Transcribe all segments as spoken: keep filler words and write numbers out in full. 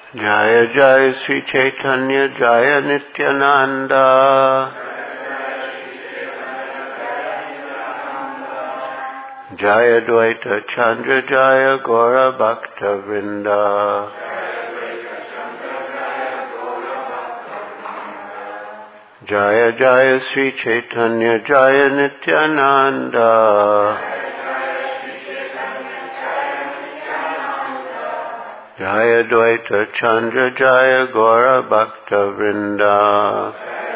Jaya Jaya Sri Chaitanya Jaya Nityananda. Jaya Dvaita Chandra Jaya Gaura Bhakta Vrinda. Jaya Jaya Sri Chaitanya Jaya Nityananda. Jaya Dvaita Chandra Jaya Gaura Bhakta Vrinda.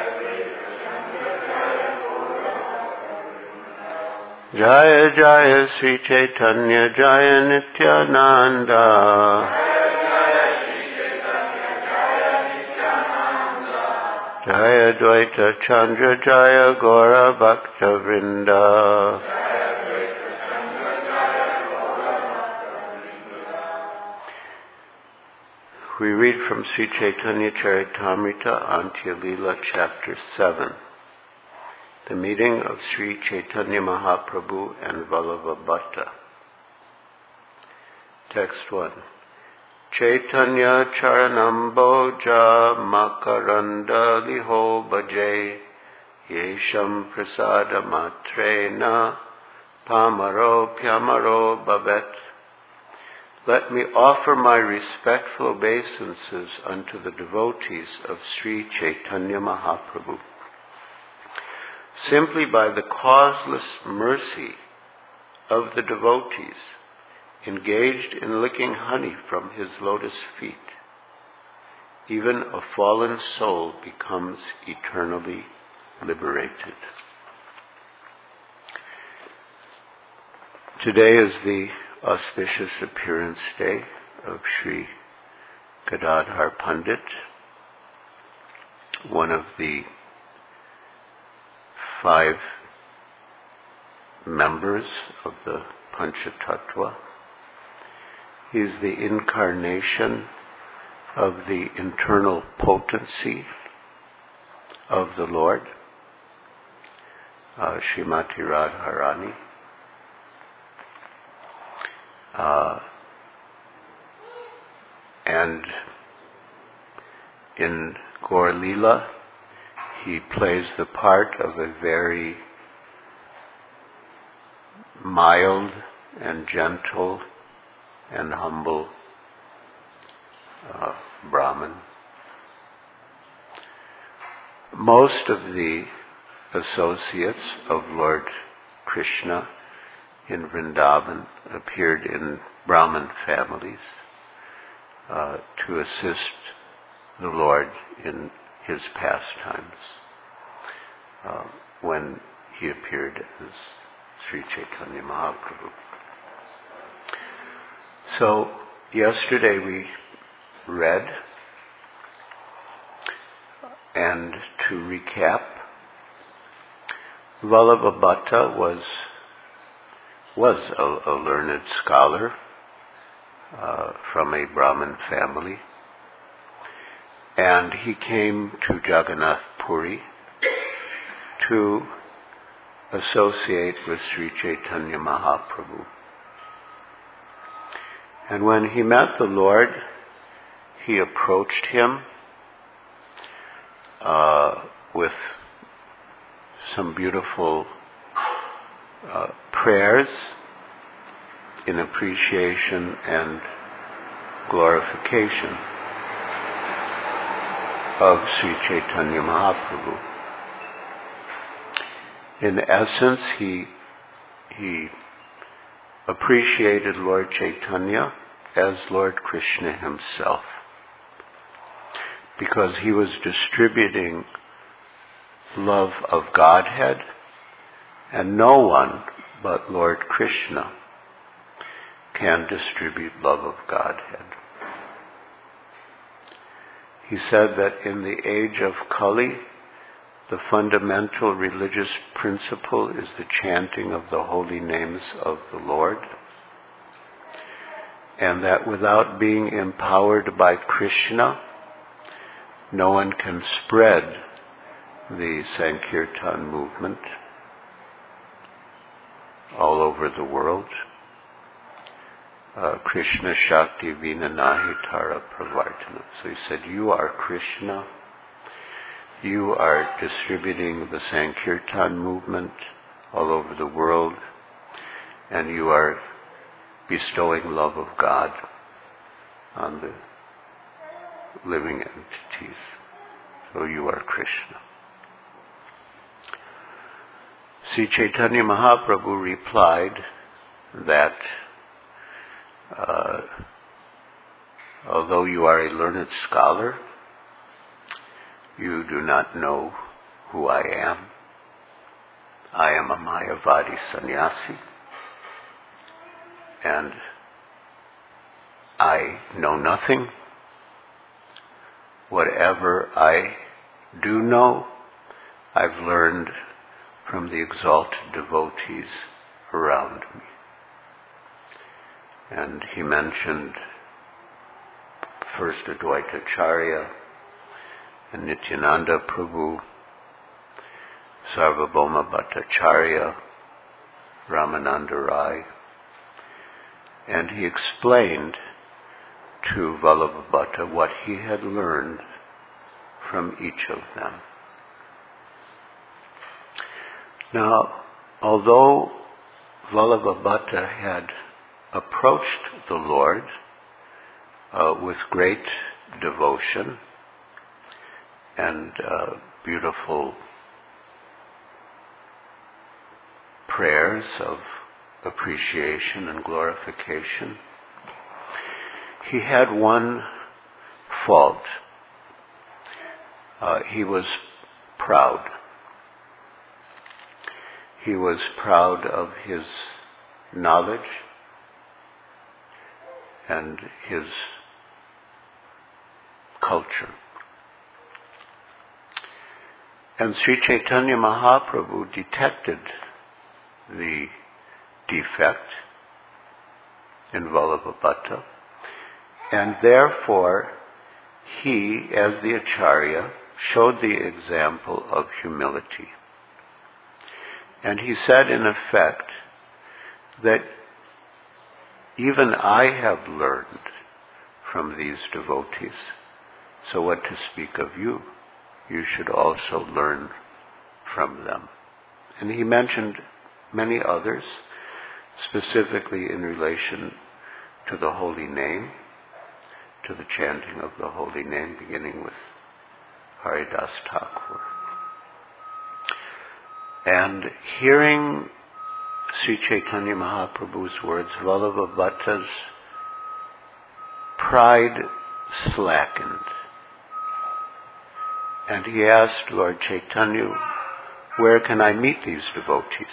Jaya Jaya Sri Chaitanya Jaya Nityananda. Jaya Dvaita Chandra Jaya Gaura Bhakta Vrinda. We read from Sri Chaitanya Charitamrita Antya Lila, Chapter seven. The meeting of Sri Chaitanya Mahaprabhu and Vallabhabhata. Text one. Chaitanya Charanamboja Makaranda Liho Bhaje Yesham Prasada Matrena Pamaro Pyamaro Bhavet. Let me offer my respectful obeisances unto the devotees of Sri Chaitanya Mahaprabhu. Simply by the causeless mercy of the devotees engaged in licking honey from his lotus feet, even a fallen soul becomes eternally liberated. Today is the auspicious appearance day of Sri Gadadhar Pandit, one of the five members of the Panchatattva. He is the incarnation of the internal potency of the Lord, uh, Srimati Radharani. Uh, and in Gaur Lila, he plays the part of a very mild and gentle and humble uh, Brahmin. Most of the associates of Lord Krishna in Vrindavan appeared in Brahmin families uh, to assist the Lord in his pastimes uh, when he appeared as Sri Chaitanya Mahaprabhu. So yesterday we read, and to recap, Vallabhabhata was was a, a learned scholar uh, from a Brahmin family, and he came to Jagannath Puri to associate with Sri Chaitanya Mahaprabhu. And when he met the Lord, he approached him uh, with some beautiful uh, prayers in appreciation and glorification of Sri Chaitanya Mahaprabhu. In essence, he he appreciated Lord Chaitanya as Lord Krishna himself, because he was distributing love of Godhead, and no one but Lord Krishna can distribute love of Godhead. He said that in the age of Kali, the fundamental religious principle is the chanting of the holy names of the Lord, and that without being empowered by Krishna, no one can spread the Sankirtan movement all over the world. uh, Krishna Shakti Vina Nahi Tara Pravartana. So he said, you are Krishna. You are distributing the Sankirtan movement all over the world, and you are bestowing love of God on the living entities. So you are Krishna. Sri Chaitanya Mahaprabhu replied that uh, although you are a learned scholar, you do not know who I am. I am a Mayavadi sannyasi, and I know nothing. Whatever I do know, I've learned from the exalted devotees around me. And he mentioned first Advaita Acharya and Nityananda Prabhu, Sarvabhauma Bhattacharya, Ramananda Rai, and he explained to Vallabhabhatta what he had learned from each of them. Now, although Vallabhabhatta had approached the Lord uh, with great devotion and uh, beautiful prayers of appreciation and glorification, he had one fault. Uh, he was proud. He was proud of his knowledge and his culture. And Sri Chaitanya Mahaprabhu detected the defect in Vallabhabhatta, and therefore he, as the Acharya, showed the example of humility. And he said, in effect, that even I have learned from these devotees, so what to speak of you? You should also learn from them. And he mentioned many others, specifically in relation to the holy name, to the chanting of the holy name, beginning with Haridas Thakur. And hearing Sri Chaitanya Mahaprabhu's words, Vallabhabhatta's pride slackened. And he asked Lord Chaitanya, where can I meet these devotees?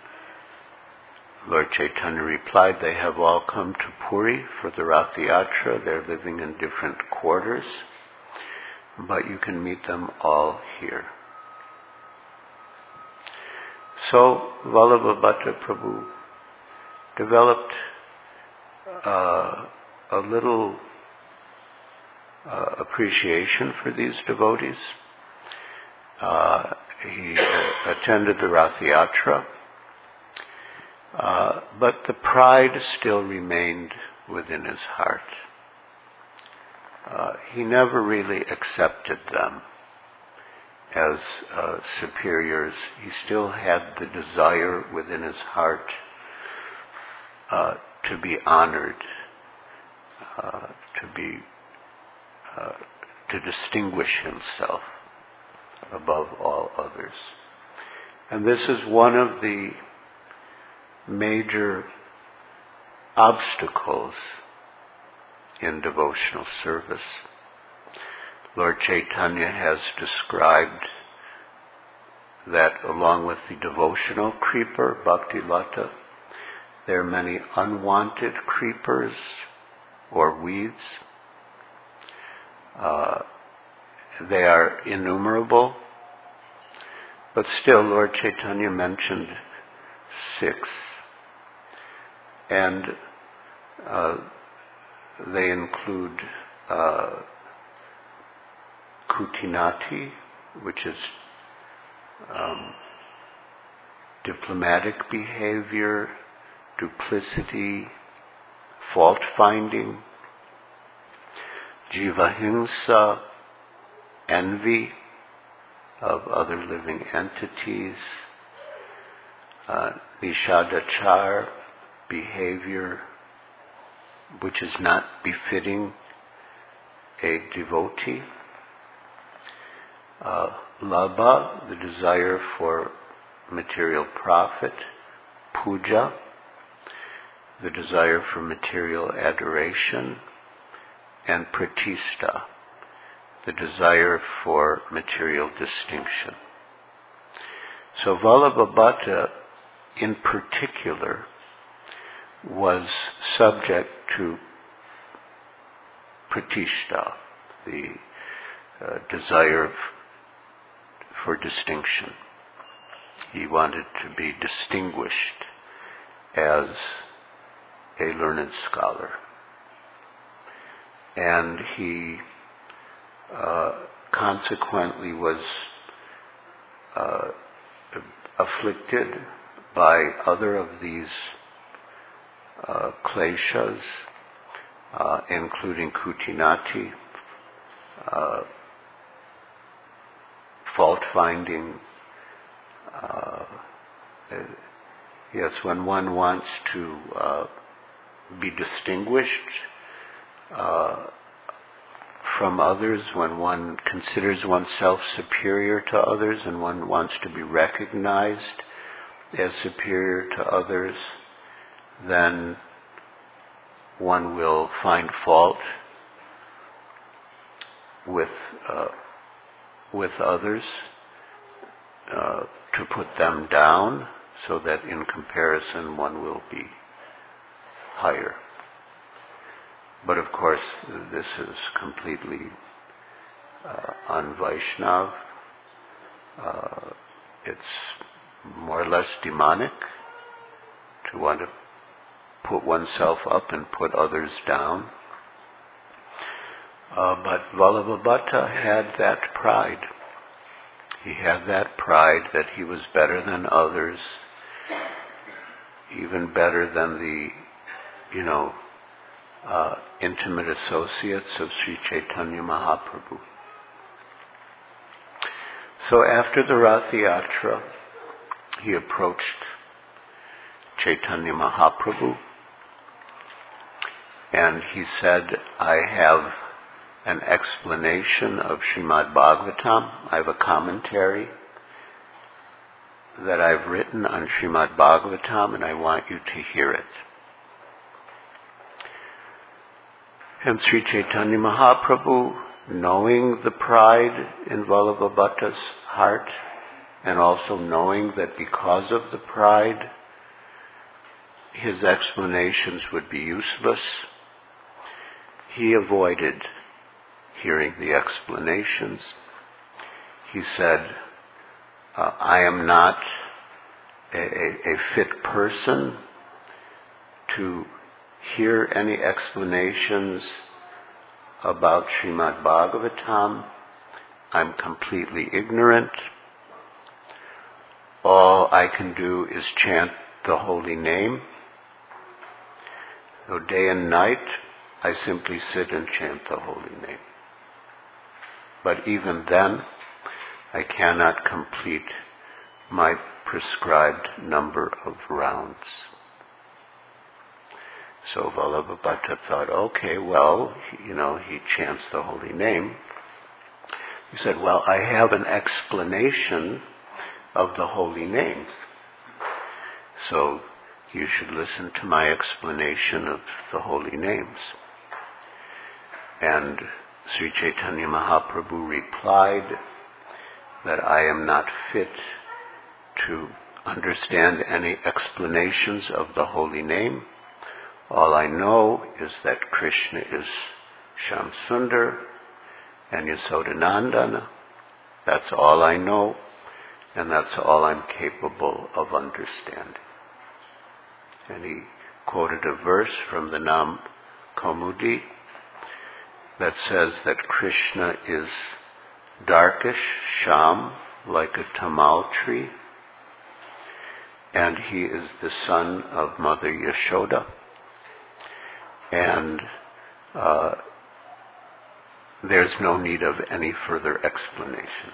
Lord Chaitanya replied, they have all come to Puri for the Rath Yatra. They're living in different quarters, but you can meet them all here. So Vallabhabhatta Prabhu developed uh, a little uh, appreciation for these devotees. Uh, he uh, attended the Rath Yatra, uh, but the pride still remained within his heart. Uh, he never really accepted them as uh, superiors. He still had the desire within his heart uh, to be honored, uh, to be, uh, to distinguish himself above all others. And this is one of the major obstacles in devotional service. Lord Chaitanya has described that along with the devotional creeper, Bhakti Lata, there are many unwanted creepers or weeds. Uh, they are innumerable, but still Lord Chaitanya mentioned six. And uh, they include uh, Kutinati, which is um, diplomatic behavior, duplicity, fault-finding, jivahingsa, envy of other living entities, uh, nishadachar, behavior which is not befitting a devotee, uh, labha, the desire for material profit, puja, the desire for material adoration, and pratishta, the desire for material distinction. So Vallabhabhata in particular was subject to pratishta, the uh, desire f- for distinction. He wanted to be distinguished as a learned scholar. And he uh, consequently was uh, afflicted by other of these uh, kleshas, uh, including kutinati, uh, fault-finding. Uh, yes, when one wants to uh, be distinguished uh, from others, when one considers oneself superior to others and one wants to be recognized as superior to others, then one will find fault with uh, with others uh, to put them down, so that in comparison one will be higher. But of course, this is completely uh, un-Vaishnav. Uh, it's more or less demonic to want to put oneself up and put others down. Uh, but Vallabhabhata had that pride. He had that pride that he was better than others, even better than the, you know, uh, intimate associates of Sri Chaitanya Mahaprabhu. So after the Rath Yatra, he approached Chaitanya Mahaprabhu and he said, I have an explanation of Srimad Bhagavatam. I have a commentary that I've written on Srimad Bhagavatam and I want you to hear it. And Sri Chaitanya Mahaprabhu, knowing the pride in Vallabhabhata's heart, and also knowing that because of the pride, his explanations would be useless, he avoided hearing the explanations. He said, uh, I am not a, a, a fit person to hear any explanations about Srimad Bhagavatam. I'm completely ignorant. All I can do is chant the holy name. So day and night, I simply sit and chant the holy name. But even then, I cannot complete my prescribed number of rounds. So Vallabhabhata thought, okay, well, you know, he chants the holy name. He said, well, I have an explanation of the holy names. So you should listen to my explanation of the holy names. And Sri Chaitanya Mahaprabhu replied that I am not fit to understand any explanations of the holy name. All I know is that Krishna is Shamsundar and Yasodhanandana. That's all I know, and that's all I'm capable of understanding. And he quoted a verse from the Nam Kaumudi that says that Krishna is darkish, Sham, like a tamal tree, and he is the son of Mother Yashoda. and uh, there's no need of any further explanation.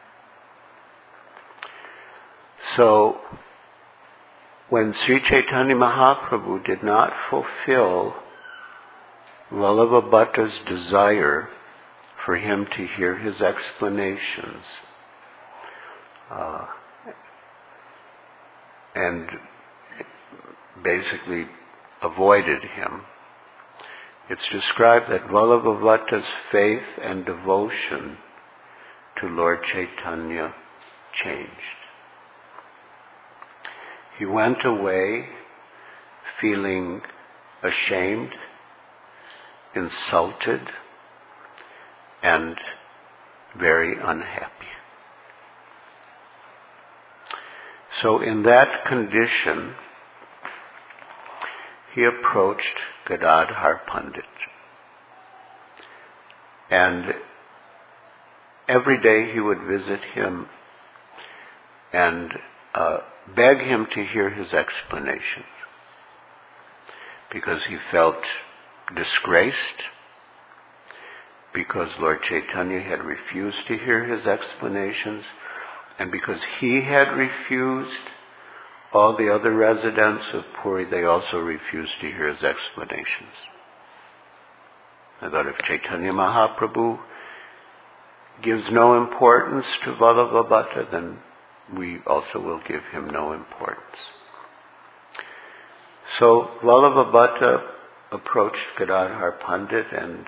So, when Sri Chaitanya Mahaprabhu did not fulfill Vallabhabhatta's desire for him to hear his explanations, uh, and basically avoided him, it's described that Vallabhabhatta's faith and devotion to Lord Chaitanya changed. He went away feeling ashamed, insulted, and very unhappy. So in that condition, he approached Gadadhar Pandit. And every day he would visit him and uh, beg him to hear his explanations, because he felt disgraced, because Lord Chaitanya had refused to hear his explanations, and because he had refused, all the other residents of Puri, they also refused to hear his explanations. I thought if Chaitanya Mahaprabhu gives no importance to Vallabhabhatta, then we also will give him no importance. So Vallabhabhatta approached Gadadhar Pandit and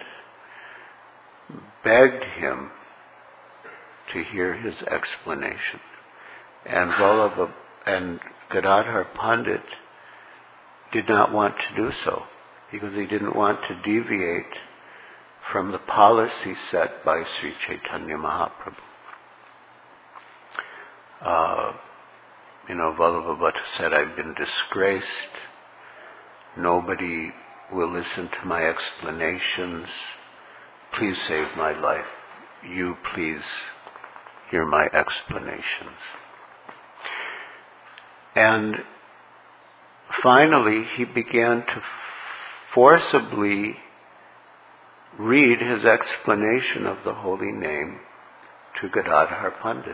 begged him to hear his explanation. And Vallabhabhatta and Gadadhar Pandit did not want to do so, because he didn't want to deviate from the policy set by Sri Chaitanya Mahaprabhu. Uh, you know, Vallabhabhatta said, I've been disgraced. Nobody will listen to my explanations. Please save my life. You please hear my explanations. And finally, he began to forcibly read his explanation of the holy name to Gadadhar Pandit.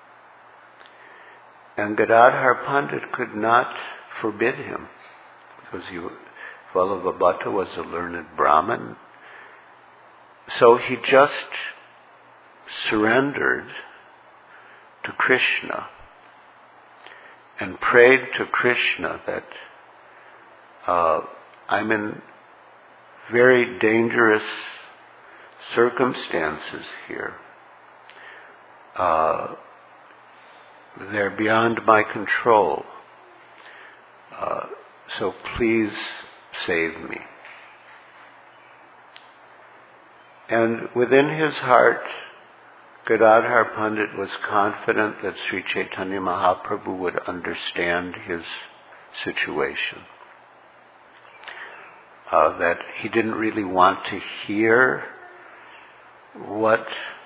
And Gadadhar Pandit could not forbid him, because he, Vallabhabhatta was a learned Brahmin. So he just surrendered to Krishna and prayed to Krishna that uh, I'm in very dangerous circumstances here. Uh, they're beyond my control. Uh, so please save me. And within his heart, Gadadhar Pandit was confident that Sri Chaitanya Mahaprabhu would understand his situation. Uh, that he didn't really want to hear what,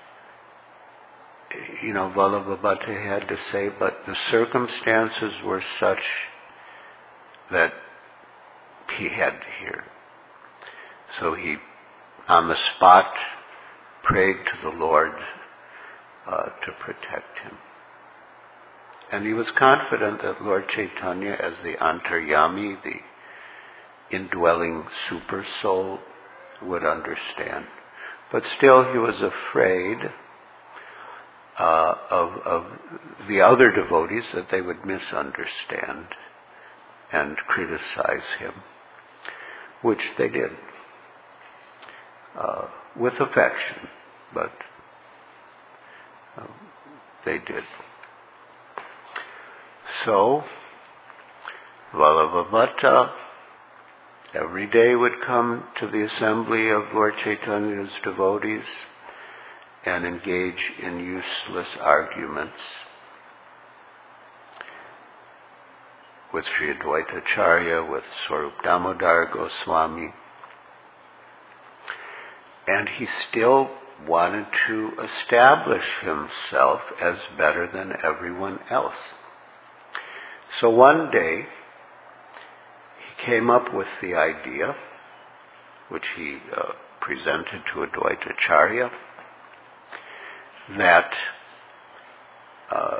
you know, Vallabhabhatta had to say, but the circumstances were such that he had to hear. So he, on the spot, prayed to the Lord uh, to protect him. And he was confident that Lord Chaitanya, as the Antaryami, the indwelling super soul, would understand. But still he was afraid uh, of, of the other devotees, that they would misunderstand and criticize him, which they did, uh, with affection, but uh, they did. So, Vallabhabhatta every day would come to the assembly of Lord Chaitanya's devotees and engage in useless arguments with Sri Advaita Acharya, with Swarup Damodar Goswami. And he still wanted to establish himself as better than everyone else. So one day, he came up with the idea which he uh, presented to Advaita Acharya, that uh,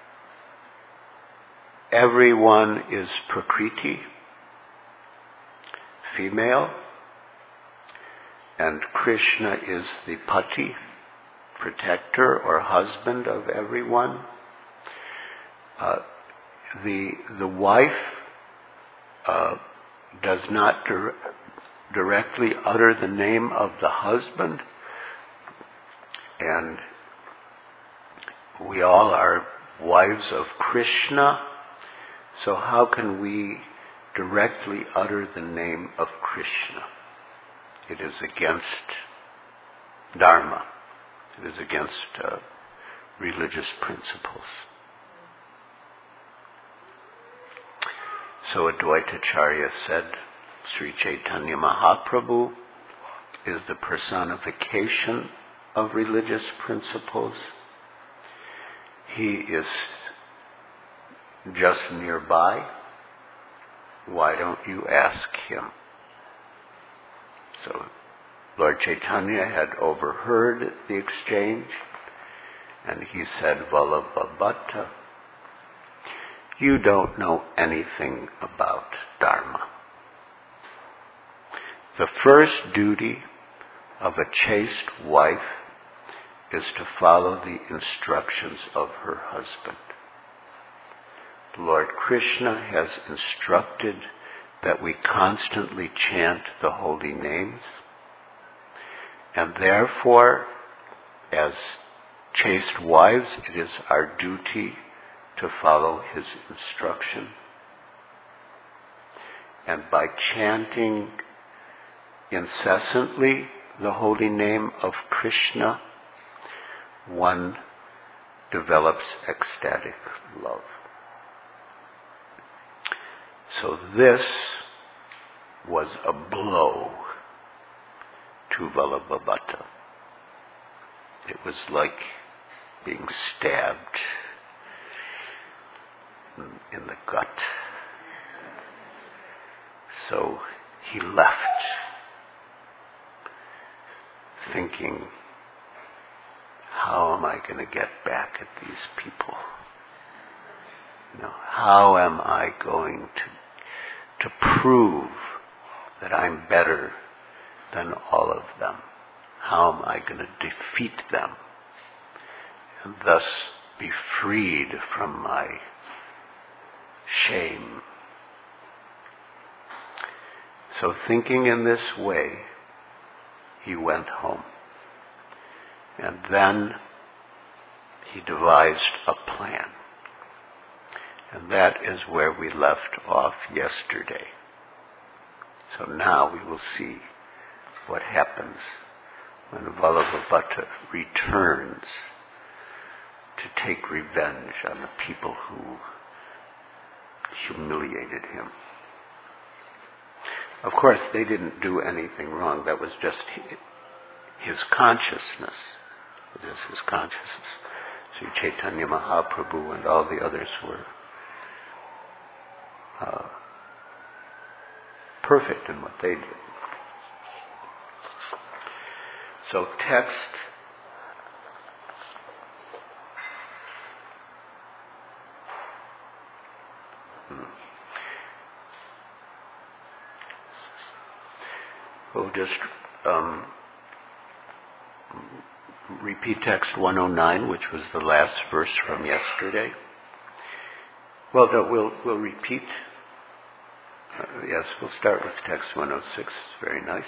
everyone is Prakriti, female, and Krishna is the Pati, protector or husband of everyone. Uh, the the wife uh, does not dir- directly utter the name of the husband, and we all are wives of Krishna, so how can we directly utter the name of Krishna? It is against Dharma. It is against uh, religious principles. So Advaita Acharya said, Sri Chaitanya Mahaprabhu is the personification of religious principles. He is just nearby. Why don't you ask him? So Lord Chaitanya had overheard the exchange, and he said, Vallabhabhata, you don't know anything about Dharma. The first duty of a chaste wife is to follow the instructions of her husband. Lord Krishna has instructed that we constantly chant the holy names, and therefore, as chaste wives, it is our duty to follow his instruction. And by chanting incessantly the holy name of Krishna, one develops ecstatic love. So this was a blow to Vallabhabhata. It was like being stabbed in the gut. So he left, thinking, how am I going to get back at these people? You know, how am I going to, to prove that I'm better than all of them? How am I going to defeat them and thus be freed from my shame? So thinking in this way, he went home. And then he devised a plan. And that is where we left off yesterday. So now we will see what happens when Vallabhabhata returns to take revenge on the people who humiliated him. Of course, they didn't do anything wrong. That was just his consciousness. It is his consciousness. Sri Chaitanya Mahaprabhu and all the others were uh, perfect in what they did. So text hmm. We'll just um, repeat text one oh nine, which was the last verse from yesterday. Well, no, we'll we'll repeat. Uh, yes, we'll start with text one oh six. Very nice.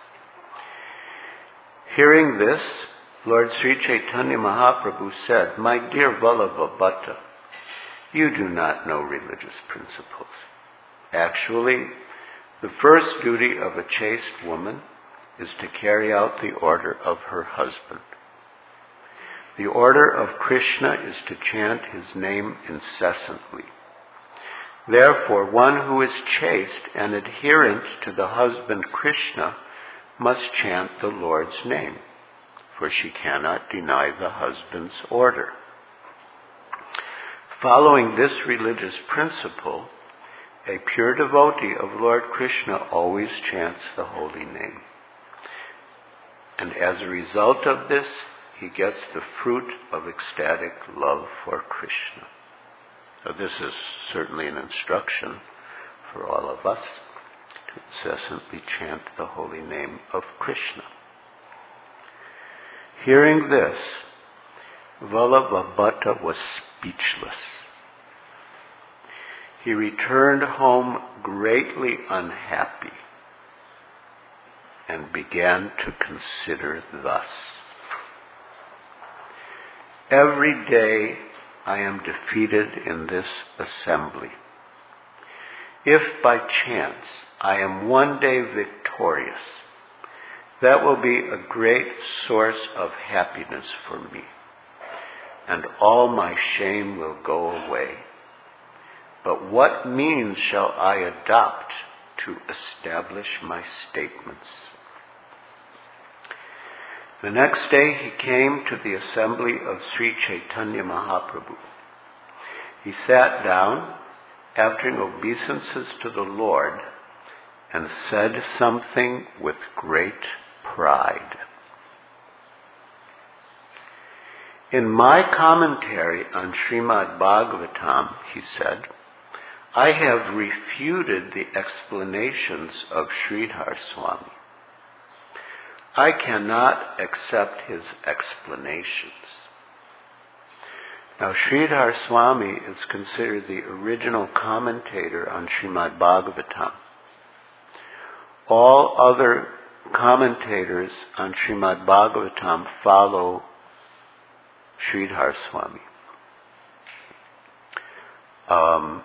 Hearing this, Lord Sri Chaitanya Mahaprabhu said, "My dear Vallabhabhata, you do not know religious principles. Actually, the first duty of a chaste woman is to carry out the order of her husband. The order of Krishna is to chant his name incessantly. Therefore, one who is chaste and adherent to the husband Krishna must chant the Lord's name, for she cannot deny the husband's order. Following this religious principle, A pure devotee of Lord Krishna always chants the holy name. And as a result of this, he gets the fruit of ecstatic love for Krishna. So this is certainly an instruction for all of us to incessantly chant the holy name of Krishna. Hearing this, Vallabhabhata was speechless. He returned home greatly unhappy and began to consider thus: every day I am defeated in this assembly. If by chance I am one day victorious, that will be a great source of happiness for me, and all my shame will go away. But what means shall I adopt to establish my statements? The next day he came to the assembly of Sri Chaitanya Mahaprabhu. He sat down, offering obeisances to the Lord, and said something with great pride. In my commentary on Srimad Bhagavatam, he said, I have refuted the explanations of Sridhar Swami. I cannot accept his explanations. Now, Sridhar Swami is considered the original commentator on Srimad Bhagavatam. All other commentators on Srimad Bhagavatam follow Sridhar Swami. Um,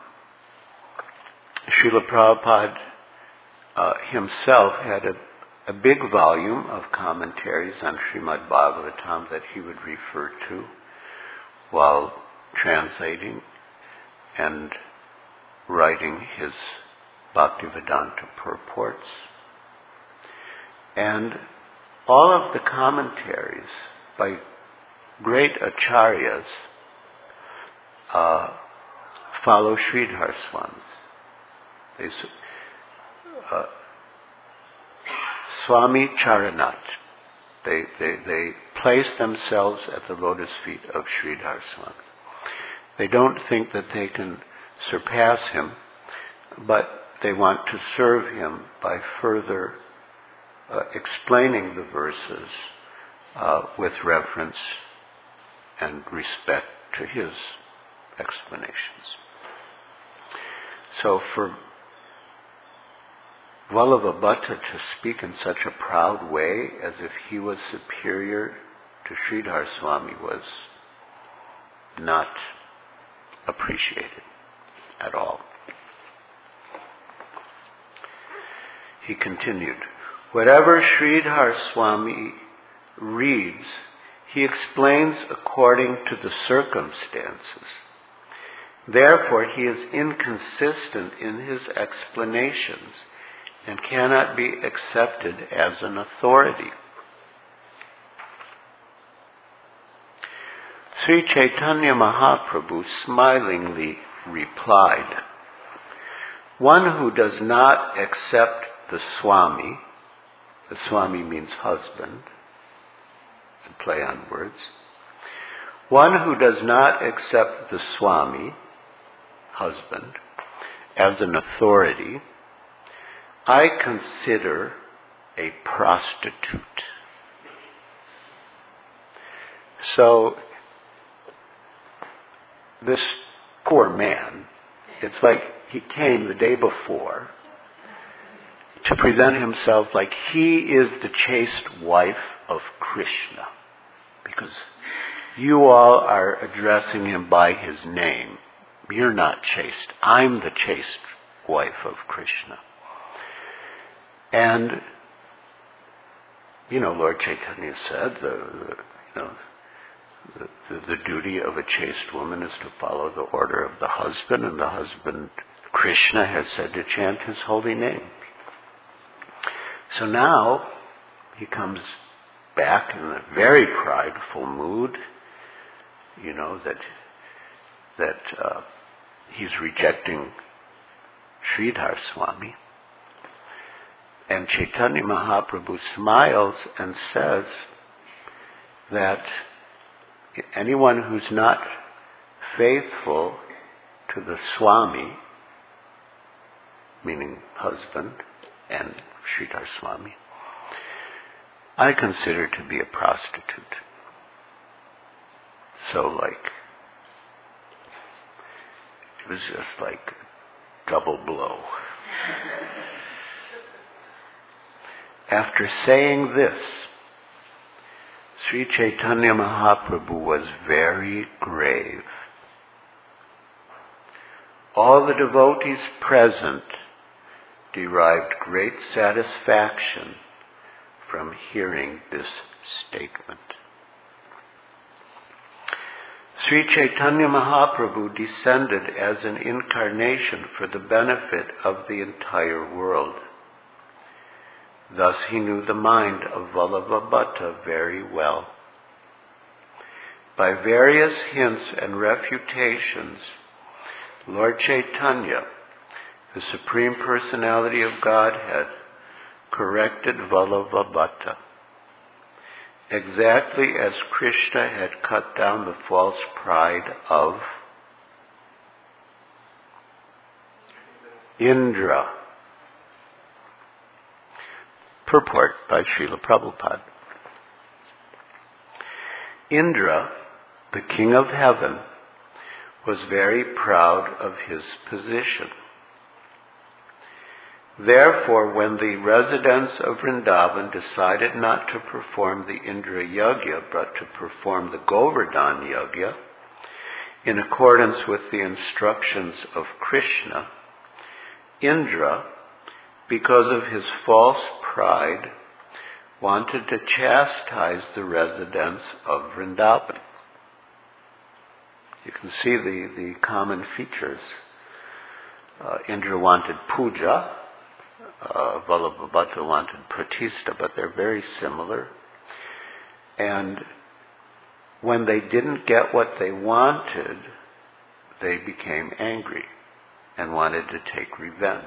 Srila Prabhupada uh, himself had a, a big volume of commentaries on Srimad Bhagavatam that he would refer to while translating and writing his Bhaktivedanta purports. And all of the commentaries by great acharyas uh, follow Sridhar Swami. They, uh, Swami Charanat. They, they, they place themselves at the lotus feet of Sridhar Swami. They don't think that they can surpass him, but they want to serve him by further uh, explaining the verses uh, with reverence and respect to his explanations. So for Vallabhabhata to speak in such a proud way as if he was superior to Sridhar Swami was not appreciated at all. He continued, whatever Sridhar Swami reads, he explains according to the circumstances. Therefore, he is inconsistent in his explanations and cannot be accepted as an authority. Sri Chaitanya Mahaprabhu smilingly replied, one who does not accept the Swami, the Swami means husband, a play on words, one who does not accept the Swami, husband, as an authority, I consider a prostitute. So, this poor man, it's like he came the day before to present himself like he is the chaste wife of Krishna, because you all are addressing him by his name. You're not chaste. I'm the chaste wife of Krishna. And, you know, Lord Chaitanya said the, the you know the, the, the duty of a chaste woman is to follow the order of the husband, and the husband, Krishna, has said to chant his holy name. So now he comes back in a very prideful mood, you know, that that uh, he's rejecting Sridhar Swami. And Chaitanya Mahaprabhu smiles and says that anyone who's not faithful to the Swami, meaning husband, and Sridhar Swami, I consider to be a prostitute. So like, it was just like a double blow. After saying this, Sri Chaitanya Mahaprabhu was very grave. All the devotees present derived great satisfaction from hearing this statement. Sri Chaitanya Mahaprabhu descended as an incarnation for the benefit of the entire world. Thus he knew the mind of Vallabhabhata very well. By various hints and refutations, Lord Chaitanya, the Supreme Personality of Godhead, corrected Vallabhabhata, exactly as Krishna had cut down the false pride of Indra. Purport by Srila Prabhupada. Indra, the king of heaven, was very proud of his position. Therefore, when the residents of Vrindavan decided not to perform the Indra Yagya, but to perform the Govardhan Yagya, in accordance with the instructions of Krishna, Indra, because of his false pride, wanted to chastise the residents of Vrindavan. You can see the, the common features. Uh, Indra wanted puja, uh, Vallabhabhata wanted pratishta, but they're very similar. And when they didn't get what they wanted, they became angry and wanted to take revenge.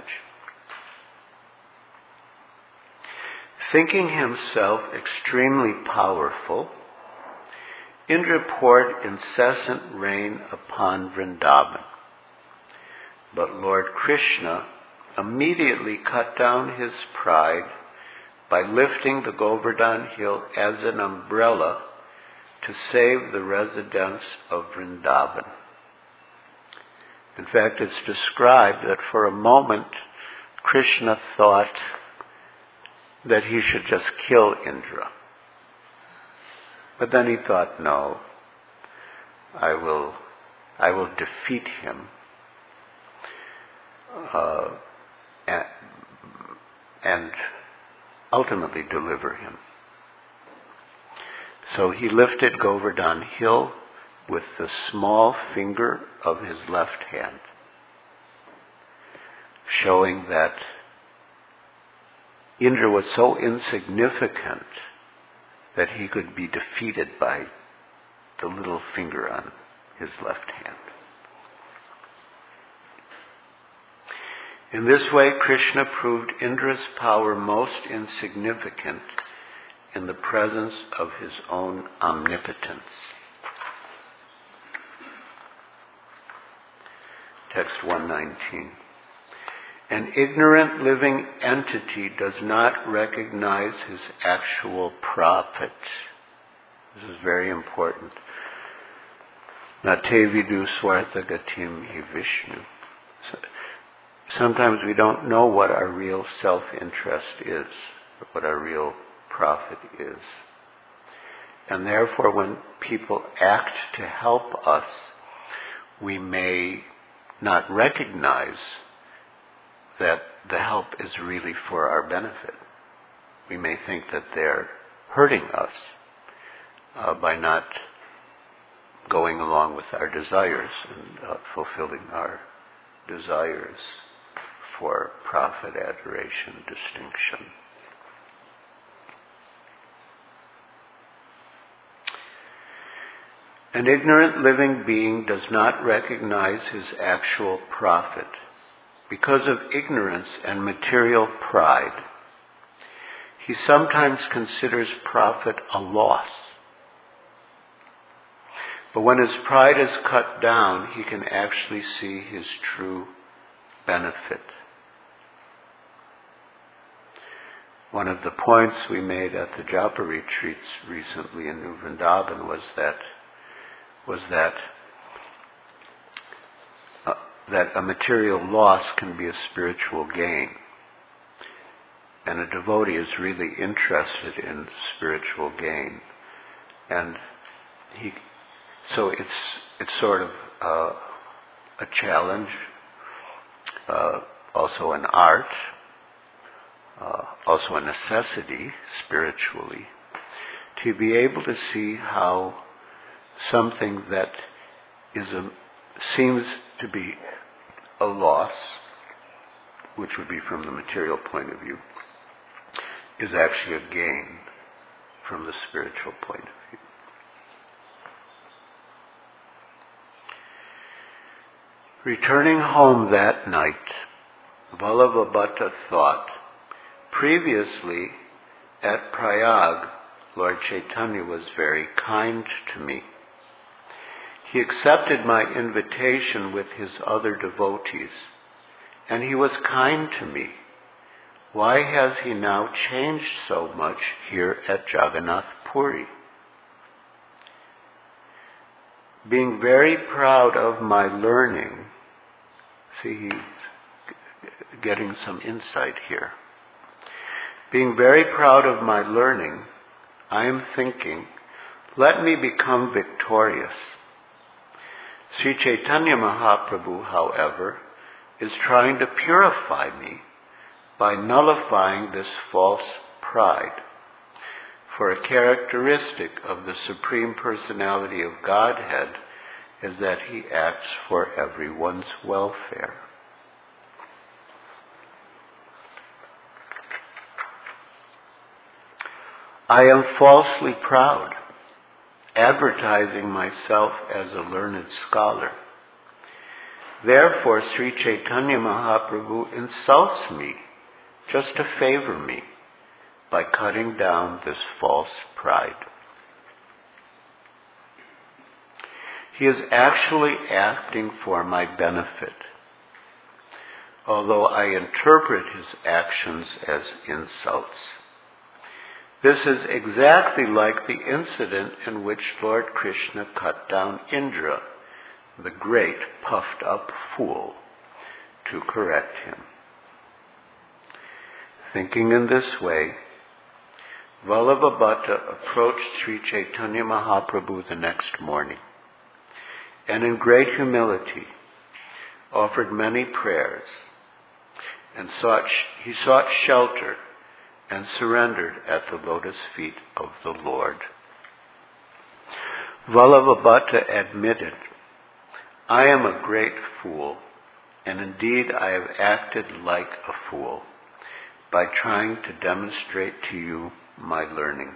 Thinking himself extremely powerful, Indra poured incessant rain upon Vrindavan. But Lord Krishna immediately cut down his pride by lifting the Govardhan hill as an umbrella to save the residents of Vrindavan. In fact, it's described that for a moment Krishna thought that he should just kill Indra. But then he thought, no, I will, I will defeat him uh, and, and ultimately deliver him. So he lifted Govardhan hill with the small finger of his left hand, showing that Indra was so insignificant that he could be defeated by the little finger on his left hand. In this way, Krishna proved Indra's power most insignificant in the presence of his own omnipotence. Text one nineteen. An ignorant living entity does not recognize his actual prophet. This is very important. Nate vidu swartha gatim hi Vishnu. Sometimes we don't know what our real self-interest is, or what our real profit is. And therefore, when people act to help us, we may not recognize that the help is really for our benefit. We may think that they're hurting us uh, by not going along with our desires and uh, fulfilling our desires for profit, adoration, distinction. An ignorant living being does not recognize his actual profit. because of ignorance and material pride, he sometimes considers profit a loss. But when his pride is cut down, he can actually see his true benefit. One of the points we made at the Japa retreats recently in New Vrindavan was that was that uh, that a material loss can be a spiritual gain, and a devotee is really interested in spiritual gain, and he so it's it's sort of uh, a challenge, uh, also an art. Uh, also a necessity spiritually, to be able to see how something that is a, seems to be a loss, which would be from the material point of view, is actually a gain from the spiritual point of view. Returning home that night, Vallabhabhata thought, previously, at Prayag, Lord Chaitanya was very kind to me. He accepted my invitation with his other devotees, and he was kind to me. Why has he now changed so much here at Jagannath Puri? Being very proud of my learning, see, he's getting some insight here. Being very proud of my learning, I am thinking, let me become victorious. Sri Chaitanya Mahaprabhu, however, is trying to purify me by nullifying this false pride. For a characteristic of the Supreme Personality of Godhead is that he acts for everyone's welfare. I am falsely proud, advertising myself as a learned scholar. Therefore, Sri Chaitanya Mahaprabhu insults me just to favor me by cutting down this false pride. He is actually acting for my benefit, although I interpret his actions as insults. This is exactly like the incident in which Lord Krishna cut down Indra, the great puffed up fool, to correct him. Thinking in this way, Vallabhabhata approached Sri Chaitanya Mahaprabhu the next morning, and in great humility offered many prayers, and sought, he sought shelter and surrendered at the lotus feet of the Lord. Vallabhabhata admitted, I am a great fool, and indeed I have acted like a fool by trying to demonstrate to you my learning.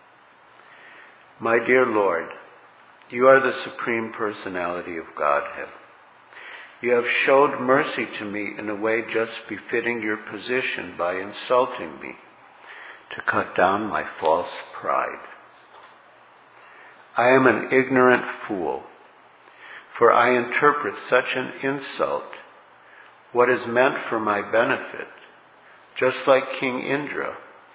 My dear Lord, you are the Supreme Personality of Godhead. You have showed mercy to me in a way just befitting your position by insulting me, to cut down my false pride. I am an ignorant fool, for I interpret such an insult, what is meant for my benefit, just like King Indra,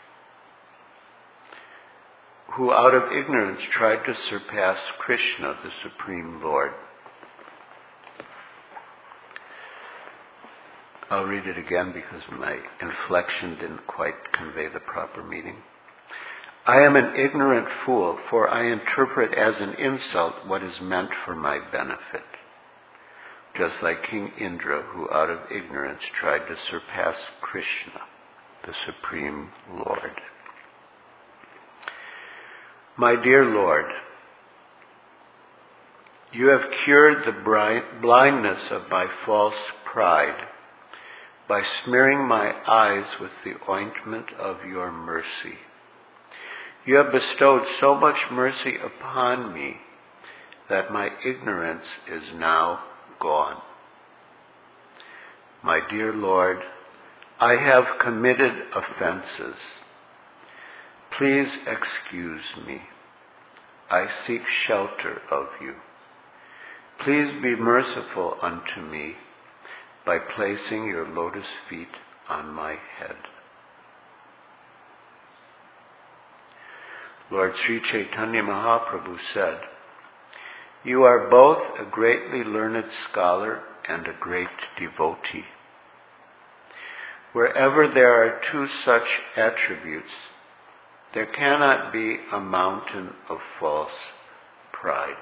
who out of ignorance tried to surpass Krishna, the Supreme Lord. I'll read it again because my inflection didn't quite convey the proper meaning. I am an ignorant fool, for I interpret as an insult what is meant for my benefit, just like King Indra, who out of ignorance tried to surpass Krishna, the Supreme Lord. My dear Lord, you have cured the blindness of my false pride by smearing my eyes with the ointment of your mercy. You have bestowed so much mercy upon me that my ignorance is now gone. my dear Lord, I have committed offenses. Please excuse me. I seek shelter of you. Please be merciful unto me by placing your lotus feet on my head. Lord Sri Chaitanya Mahaprabhu said, "You are both a greatly learned scholar and a great devotee. Wherever there are two such attributes, there cannot be a mountain of false pride."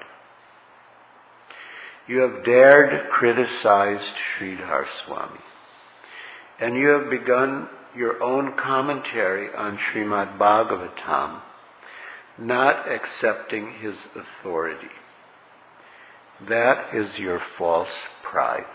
You have dared criticize Sridhar Swami, and you have begun your own commentary on Srimad Bhagavatam, not accepting his authority. That is your false pride.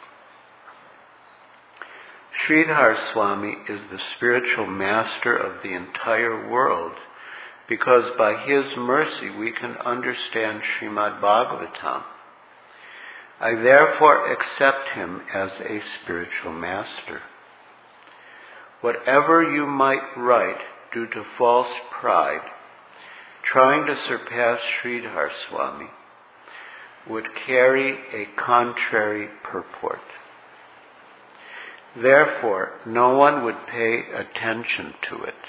Sridhar Swami is the spiritual master of the entire world, because by his mercy we can understand Srimad Bhagavatam. I therefore accept him as a spiritual master. Whatever you might write due to false pride, trying to surpass Sridhar Swami, would carry a contrary purport. Therefore, no one would pay attention to it.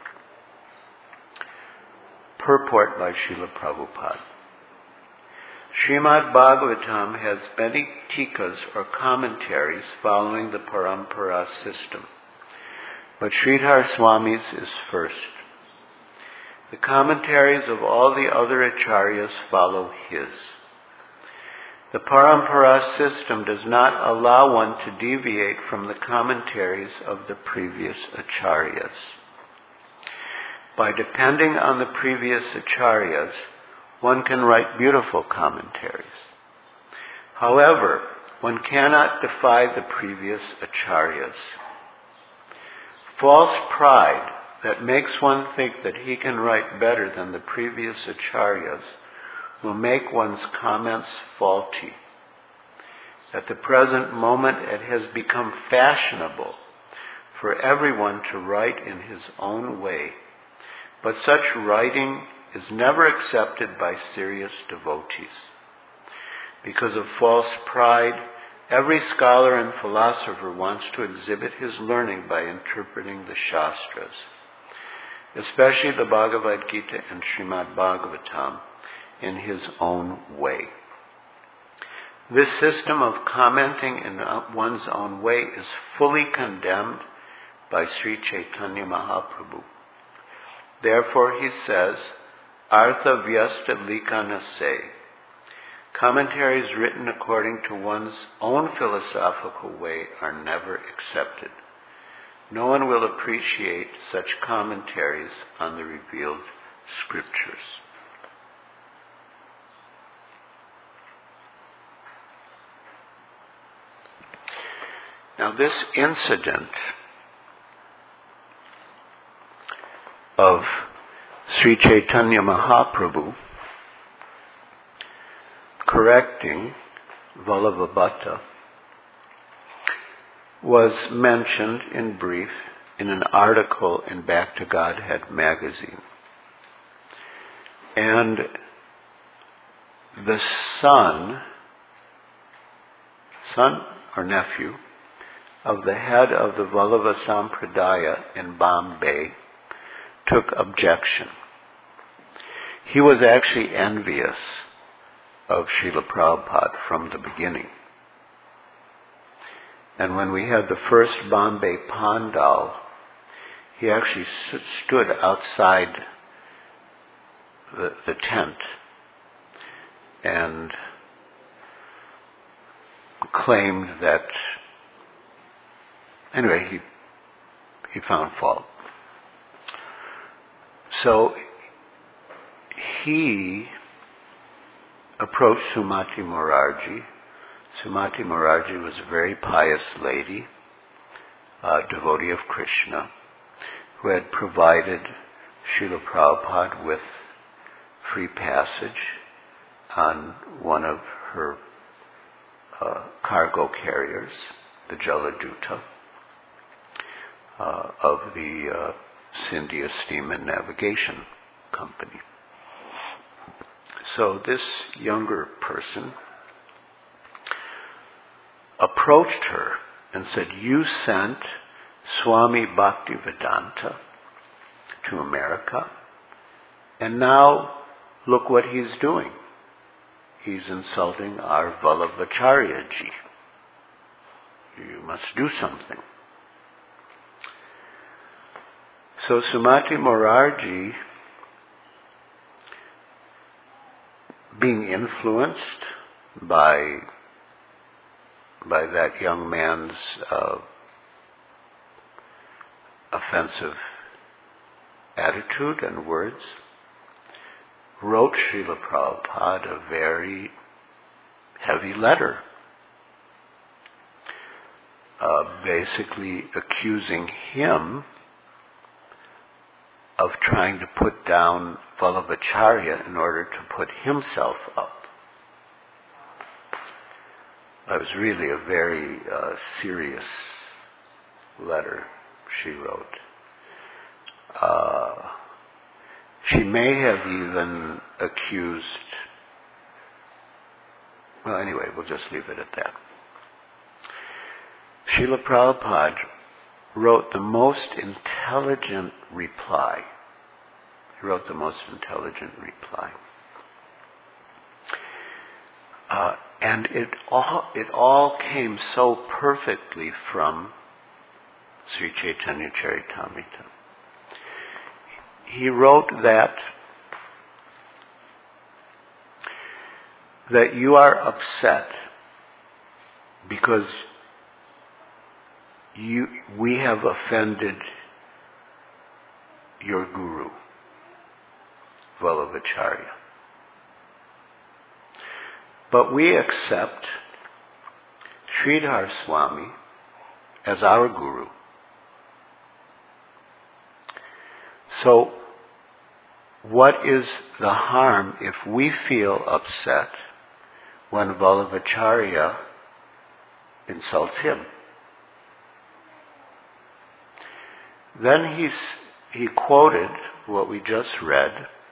Purport by Srila Prabhupada. Srimad Bhagavatam has many tikas or commentaries following the Parampara system, but Sridhar Swami's is first. The commentaries of all the other acharyas follow his. The Parampara system does not allow one to deviate from the commentaries of the previous acharyas. By depending on the previous acharyas, one can write beautiful commentaries. However, one cannot defy the previous acharyas. False pride that makes one think that he can write better than the previous acharyas will make one's comments faulty. At the present moment, it has become fashionable for everyone to write in his own way, but such writing is never accepted by serious devotees. Because of false pride, every scholar and philosopher wants to exhibit his learning by interpreting the Shastras, especially the Bhagavad Gita and Srimad Bhagavatam, in his own way. This system of commenting in one's own way is fully condemned by Sri Chaitanya Mahaprabhu. Therefore he says, Artha Vyasta Likanase. Commentaries written according to one's own philosophical way are never accepted. No one will appreciate such commentaries on the revealed scriptures. Now this incident of Sri Chaitanya Mahaprabhu correcting Vallabhabhata was mentioned in brief in an article in Back to Godhead magazine. And the son, son or nephew, of the head of the Vallabha Sampradaya in Bombay took objection. He was actually envious of Srila Prabhupada from the beginning. And when we had the first Bombay Pandal, he actually stood outside the, the tent and claimed that, anyway, he he found fault. So he approached Sumati Morarji. Sumati Morarji was a very pious lady, a devotee of Krishna, who had provided Srila Prabhupada with free passage on one of her uh, cargo carriers. the Jaladuta uh, of the uh, Scindia Steam and Navigation Company. So this younger person approached her and said, "You sent Swami Bhaktivedanta to America, and now look what he's doing. He's insulting our Vallabhacharya-ji. You must do something." So Sumati Morarji, being influenced by by that young man's uh, offensive attitude and words, wrote Srila Prabhupada a very heavy letter, uh, basically accusing him of trying to put down Vallabhacharya in order to put himself up. It was really a very uh, serious letter she wrote. Uh, she may have even accused, well anyway, we'll just leave it at that. Srila Prabhupada wrote the most intelligent reply. He wrote the most intelligent reply. Uh, and it all, it all came so perfectly from Sri Chaitanya Charitamrita. He wrote that that you are upset because you we have offended your guru, Vallabhacharya. But we accept Sridhar Swami as our guru. So, what is the harm if we feel upset when Vallabhacharya insults him? Then he's, he quoted what we just read,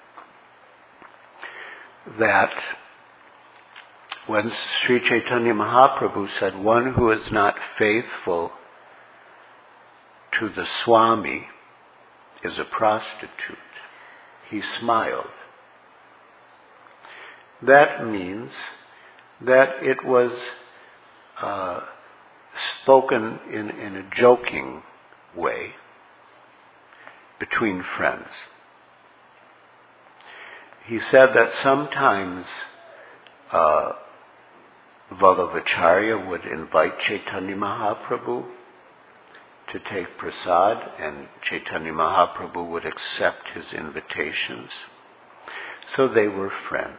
that when Sri Chaitanya Mahaprabhu said, "One who is not faithful to the Swami is a prostitute," he smiled. That means that it was uh, spoken in, in a joking way between friends. He said that sometimes uh, Vallabhacharya would invite Chaitanya Mahaprabhu to take prasad, and Chaitanya Mahaprabhu would accept his invitations. So they were friends.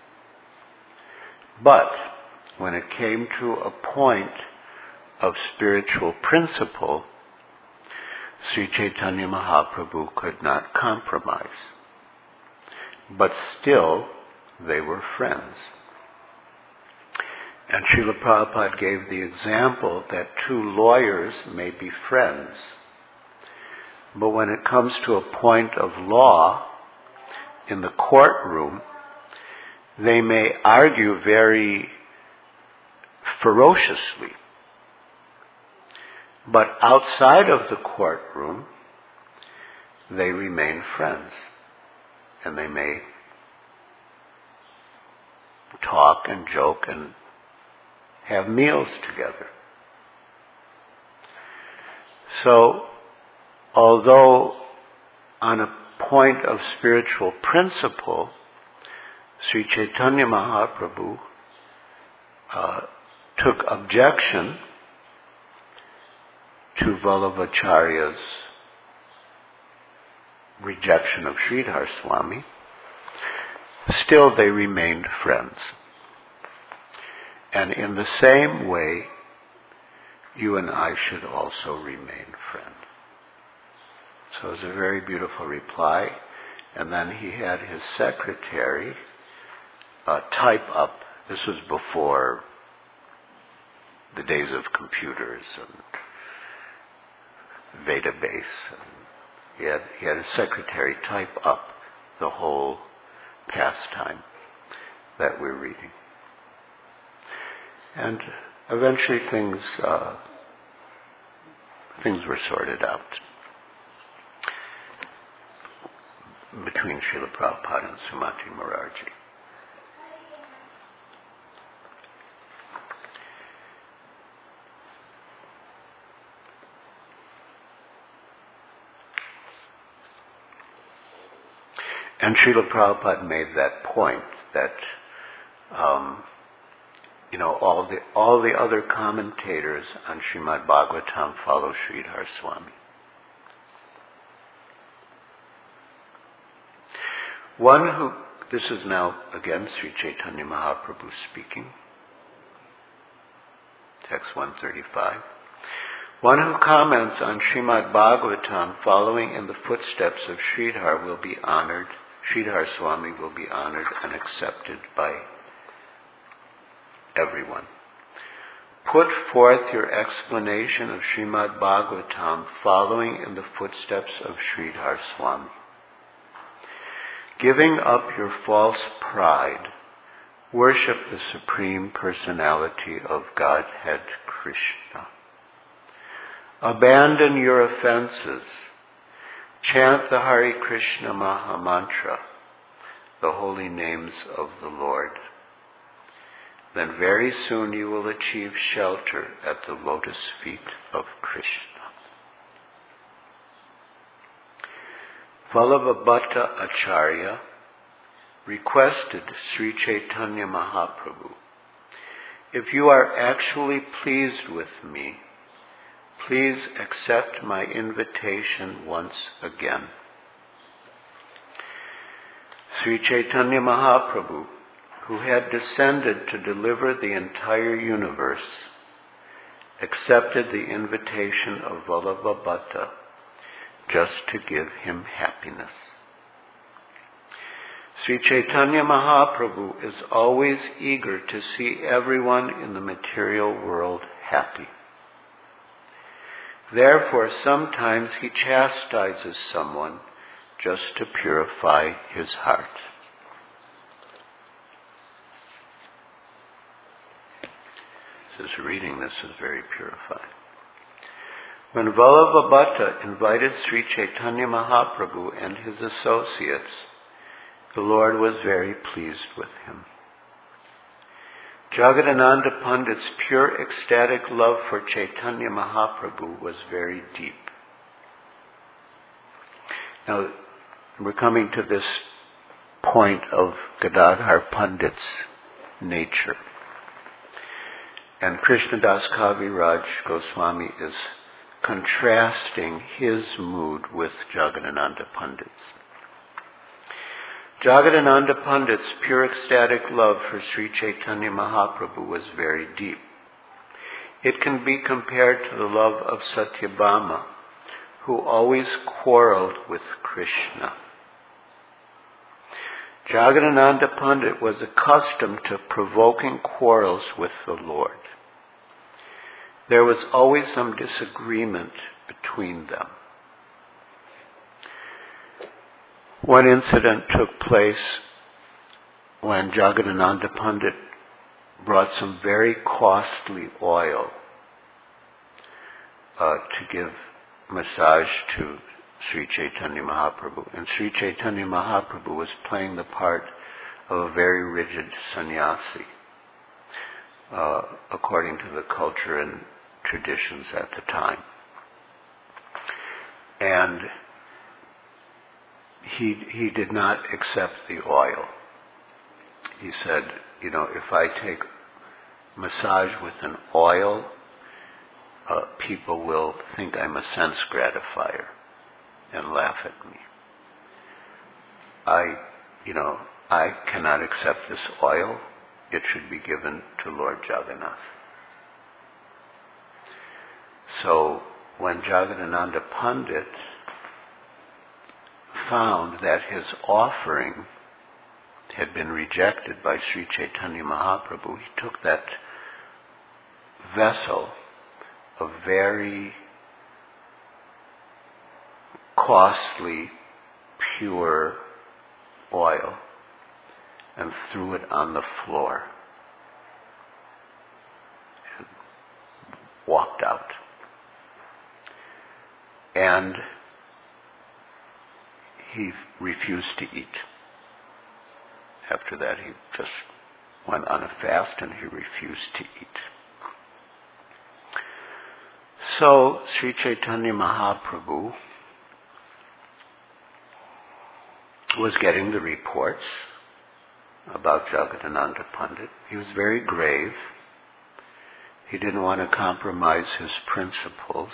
But when it came to a point of spiritual principle, Sri Chaitanya Mahaprabhu could not compromise. But still, they were friends. And Srila Prabhupada gave the example that two lawyers may be friends, but when it comes to a point of law in the courtroom, they may argue very ferociously. But outside of the courtroom, they remain friends, and they may talk and joke and have meals together. So, although on a point of spiritual principle, Sri Chaitanya Mahaprabhu uh, took objection to Vallabhacharya's rejection of Sridhar Swami, still they remained friends. And in the same way, you and I should also remain friends. So it was a very beautiful reply. And then he had his secretary uh, type up, this was before the days of computers and Vedabase. And he had, he had a secretary type up the whole pastime that we're reading. And eventually things uh, things were sorted out between Srila Prabhupada and Sumati Morarji. And Srila Prabhupada made that point that, um, you know, all the all the other commentators on Srimad Bhagavatam follow Sridhar Swami. One who, this is now again Sri Chaitanya Mahaprabhu speaking, text one thirty-five. One who comments on Srimad Bhagavatam following in the footsteps of Sridhar will be honored. Sridhar Swami will be honored and accepted by everyone. Put forth your explanation of Srimad Bhagavatam following in the footsteps of Sridhar Swami. Giving up your false pride, worship the Supreme Personality of Godhead Krishna. Abandon your offenses. Chant the Hare Krishna Maha Mantra, the holy names of the Lord. Then very soon you will achieve shelter at the lotus feet of Krishna. Vallabhabhata Acharya requested Sri Chaitanya Mahaprabhu, if you are actually pleased with me, please accept my invitation once again. Sri Chaitanya Mahaprabhu, who had descended to deliver the entire universe, accepted the invitation of Vallabhabhata just to give him happiness. Sri Chaitanya Mahaprabhu is always eager to see everyone in the material world happy. Therefore, sometimes he chastises someone just to purify his heart. This reading this is very purifying. When Vallabhabhata invited Sri Chaitanya Mahaprabhu and his associates, the Lord was very pleased with him. Jagadananda Pandit's pure ecstatic love for Chaitanya Mahaprabhu was very deep. Now, we're coming to this point of Gadadhar Pandit's nature. And Krishnadas Kaviraj Goswami is contrasting his mood with Jagadananda Pandit's. Jagadananda Pandit's pure ecstatic love for Sri Chaitanya Mahaprabhu was very deep. It can be compared to the love of Satyabhama, who always quarreled with Krishna. Jagadananda Pandit was accustomed to provoking quarrels with the Lord. There was always some disagreement between them. One incident took place when Jagadananda Pandit brought some very costly oil uh, to give massage to Sri Chaitanya Mahaprabhu. And Sri Chaitanya Mahaprabhu was playing the part of a very rigid sannyasi, uh, according to the culture and traditions at the time. And he he did not accept the oil. He said, you know, if I take massage with an oil, uh, people will think I'm a sense gratifier and laugh at me. I, you know, I cannot accept this oil. It should be given to Lord Jagannath. So when Jagadananda Pandit found that his offering had been rejected by Sri Chaitanya Mahaprabhu, he took that vessel of very costly, pure oil and threw it on the floor and walked out. And he refused to eat. After that, he just went on a fast and he refused to eat. So, Sri Chaitanya Mahaprabhu was getting the reports about Jagadananda Pandit. He was very grave. He didn't want to compromise his principles.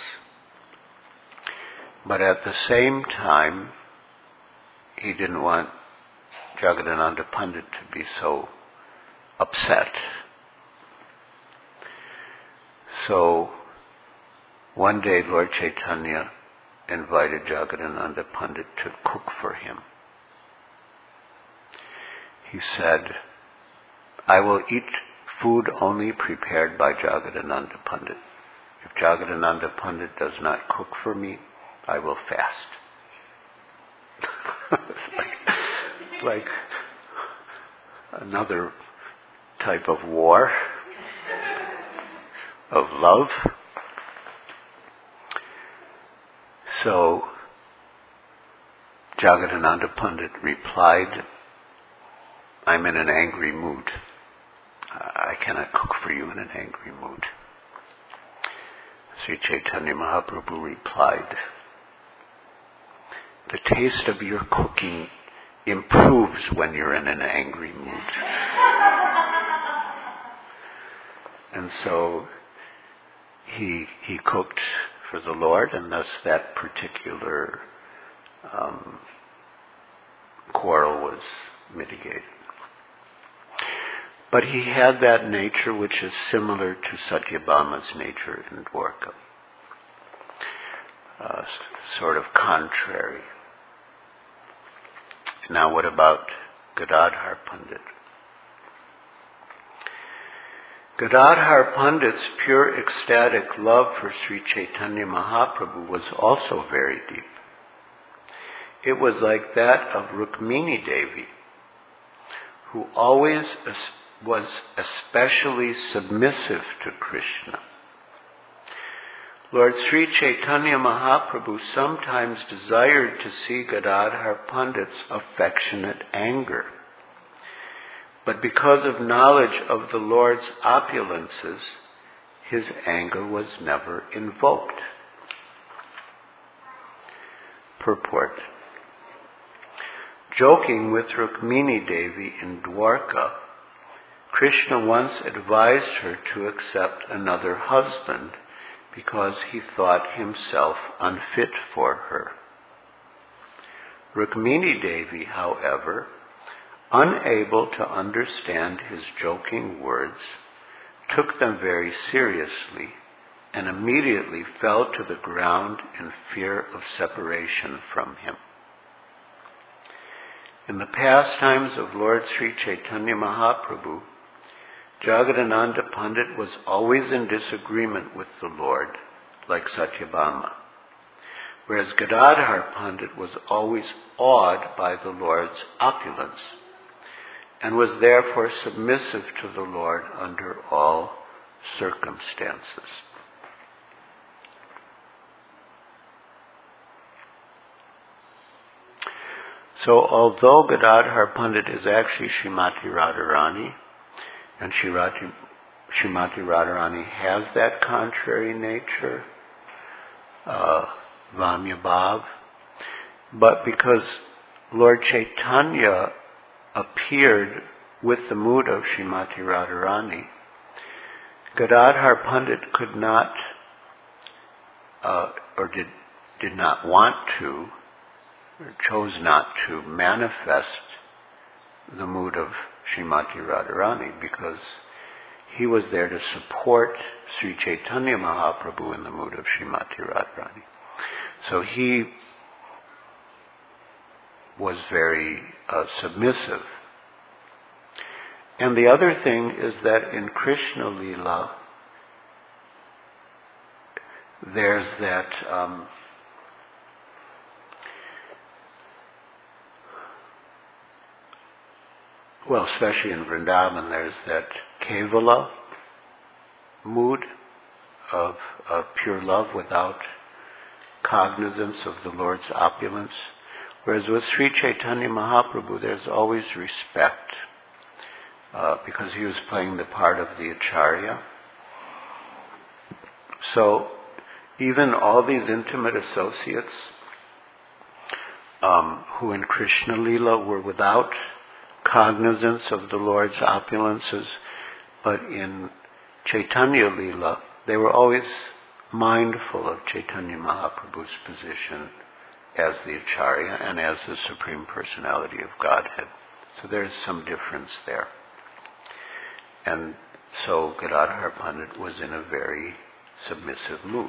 But at the same time, he didn't want Jagadananda Pandit to be so upset. So, one day Lord Chaitanya invited Jagadananda Pandit to cook for him. He said, I will eat food only prepared by Jagadananda Pandit. If Jagadananda Pandit does not cook for me, I will fast. It's like, like another type of war, of love. So, Jagadananda Pandit replied, I'm in an angry mood. I cannot cook for you in an angry mood. Sri Chaitanya Mahaprabhu replied, the taste of your cooking improves when you're in an angry mood. And so he he cooked for the Lord, and thus that particular um, quarrel was mitigated. But he had that nature which is similar to Satyabhama's nature in Dwarka. Uh, sort of contrary. Now what about Gadadhar Pandit? Gadadhar Pandit's pure ecstatic love for Sri Chaitanya Mahaprabhu was also very deep. It was like that of Rukmini Devi, who always was especially submissive to Krishna. Lord Sri Chaitanya Mahaprabhu sometimes desired to see Gadadhar Pandit's affectionate anger. But because of knowledge of the Lord's opulences, his anger was never invoked. Purport. Joking with Rukmini Devi in Dwarka, Krishna once advised her to accept another husband because he thought himself unfit for her. Rukmini Devi, however, unable to understand his joking words, took them very seriously and immediately fell to the ground in fear of separation from him. In the pastimes of Lord Sri Chaitanya Mahaprabhu, Jagadananda Pandit was always in disagreement with the Lord, like Satyabhama, whereas Gadadhar Pandit was always awed by the Lord's opulence, and was therefore submissive to the Lord under all circumstances. So although Gadadhar Pandit is actually Srimati Radharani, and Srimati, Srimati Radharani has that contrary nature, uh, Vamya Bhav, but because Lord Chaitanya appeared with the mood of Srimati Radharani, Gadadhar Pandit could not, uh, or did, did not want to, or chose not to manifest the mood of Srimati Radharani because he was there to support Sri Chaitanya Mahaprabhu in the mood of Srimati Radharani. So he was very uh, submissive. And the other thing is that in Krishna Lila, there's that um, well, especially in Vrindavan, there's that Kevala mood of, of pure love without cognizance of the Lord's opulence. Whereas with Sri Chaitanya Mahaprabhu, there's always respect, uh, because he was playing the part of the Acharya. So even all these intimate associates um, who in Krishna Lila were without cognizance of the Lord's opulences, but in Chaitanya Lila, they were always mindful of Chaitanya Mahaprabhu's position as the Acharya and as the Supreme Personality of Godhead. So there's some difference there. And so Gadadhar Pandit was in a very submissive mood.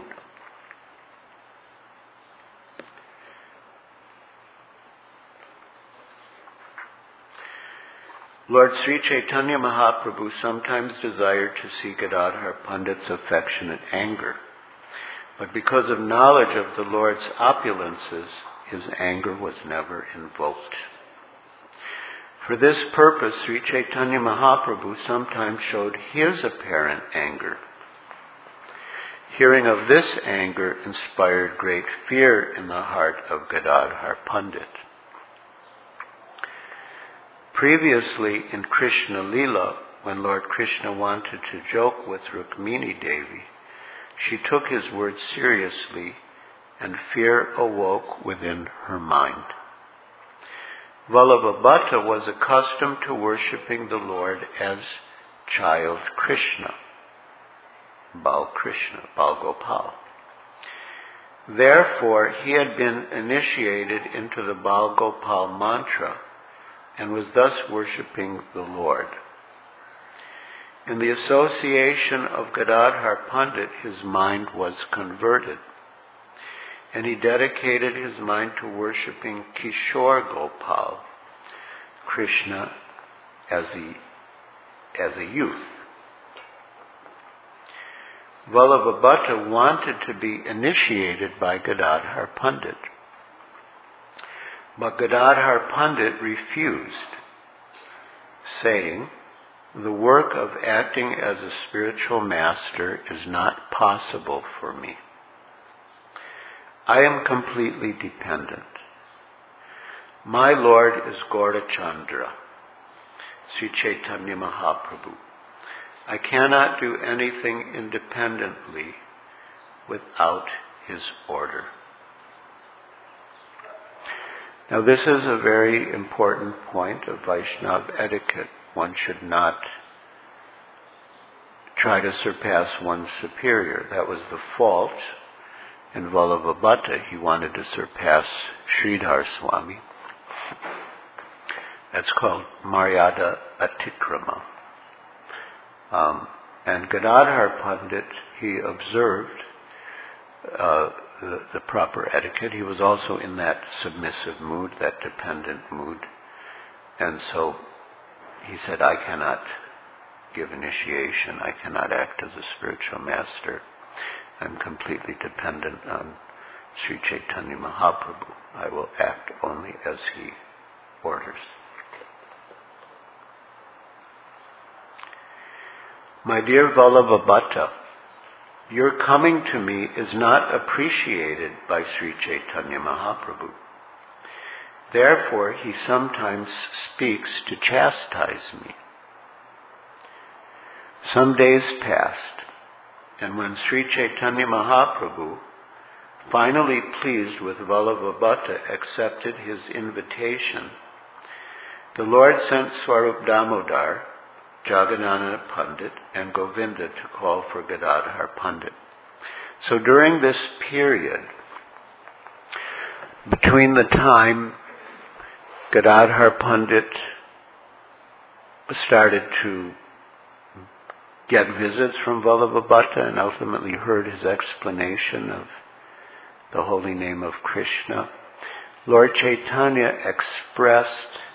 Lord Sri Chaitanya Mahaprabhu sometimes desired to see Gadadhar Pandit's affectionate anger, but because of knowledge of the Lord's opulences, his anger was never invoked. For this purpose, Sri Chaitanya Mahaprabhu sometimes showed his apparent anger. Hearing of this anger inspired great fear in the heart of Gadadhar Pandit. Previously, in Krishna Lila, when Lord Krishna wanted to joke with Rukmini Devi, she took his words seriously, and fear awoke within her mind. Vallabhabhata was accustomed to worshipping the Lord as child Krishna, Bal Krishna, Bal Gopal. Therefore, he had been initiated into the Bal Gopal mantra and was thus worshipping the Lord. In the association of Gadadhar Pandit, his mind was converted, and he dedicated his mind to worshipping Kishore Gopal, Krishna as a, as a youth. Vallabhabhata wanted to be initiated by Gadadhar Pandit, but Gadadhar Pandit refused, saying, "The work of acting as a spiritual master is not possible for me. I am completely dependent. My Lord is Gaurachandra, Sri Chaitanya Mahaprabhu. I cannot do anything independently without his order." Now this is a very important point of Vaishnava etiquette. One should not try to surpass one's superior. That was the fault in Vallabhabhata. He wanted to surpass Sridhar Swami. That's called Maryada Atikrama. Um, and Gadadhar Pandit, he observed uh, the, the proper etiquette. He was also in that submissive mood, that dependent mood. And so he said, I cannot give initiation. I cannot act as a spiritual master. I'm completely dependent on Sri Chaitanya Mahaprabhu. I will act only as he orders. My dear Vallabhabhata, your coming to me is not appreciated by Sri Chaitanya Mahaprabhu. Therefore, he sometimes speaks to chastise me. Some days passed, and when Sri Chaitanya Mahaprabhu, finally pleased with Vallabhabhata, accepted his invitation, the Lord sent Swarup Damodar, Jagannatha Pandit, and Govinda to call for Gadadhar Pandit. So during this period, between the time Gadadhar Pandit started to get visits from Vallabhabhata and ultimately heard his explanation of the holy name of Krishna, Lord Chaitanya expressed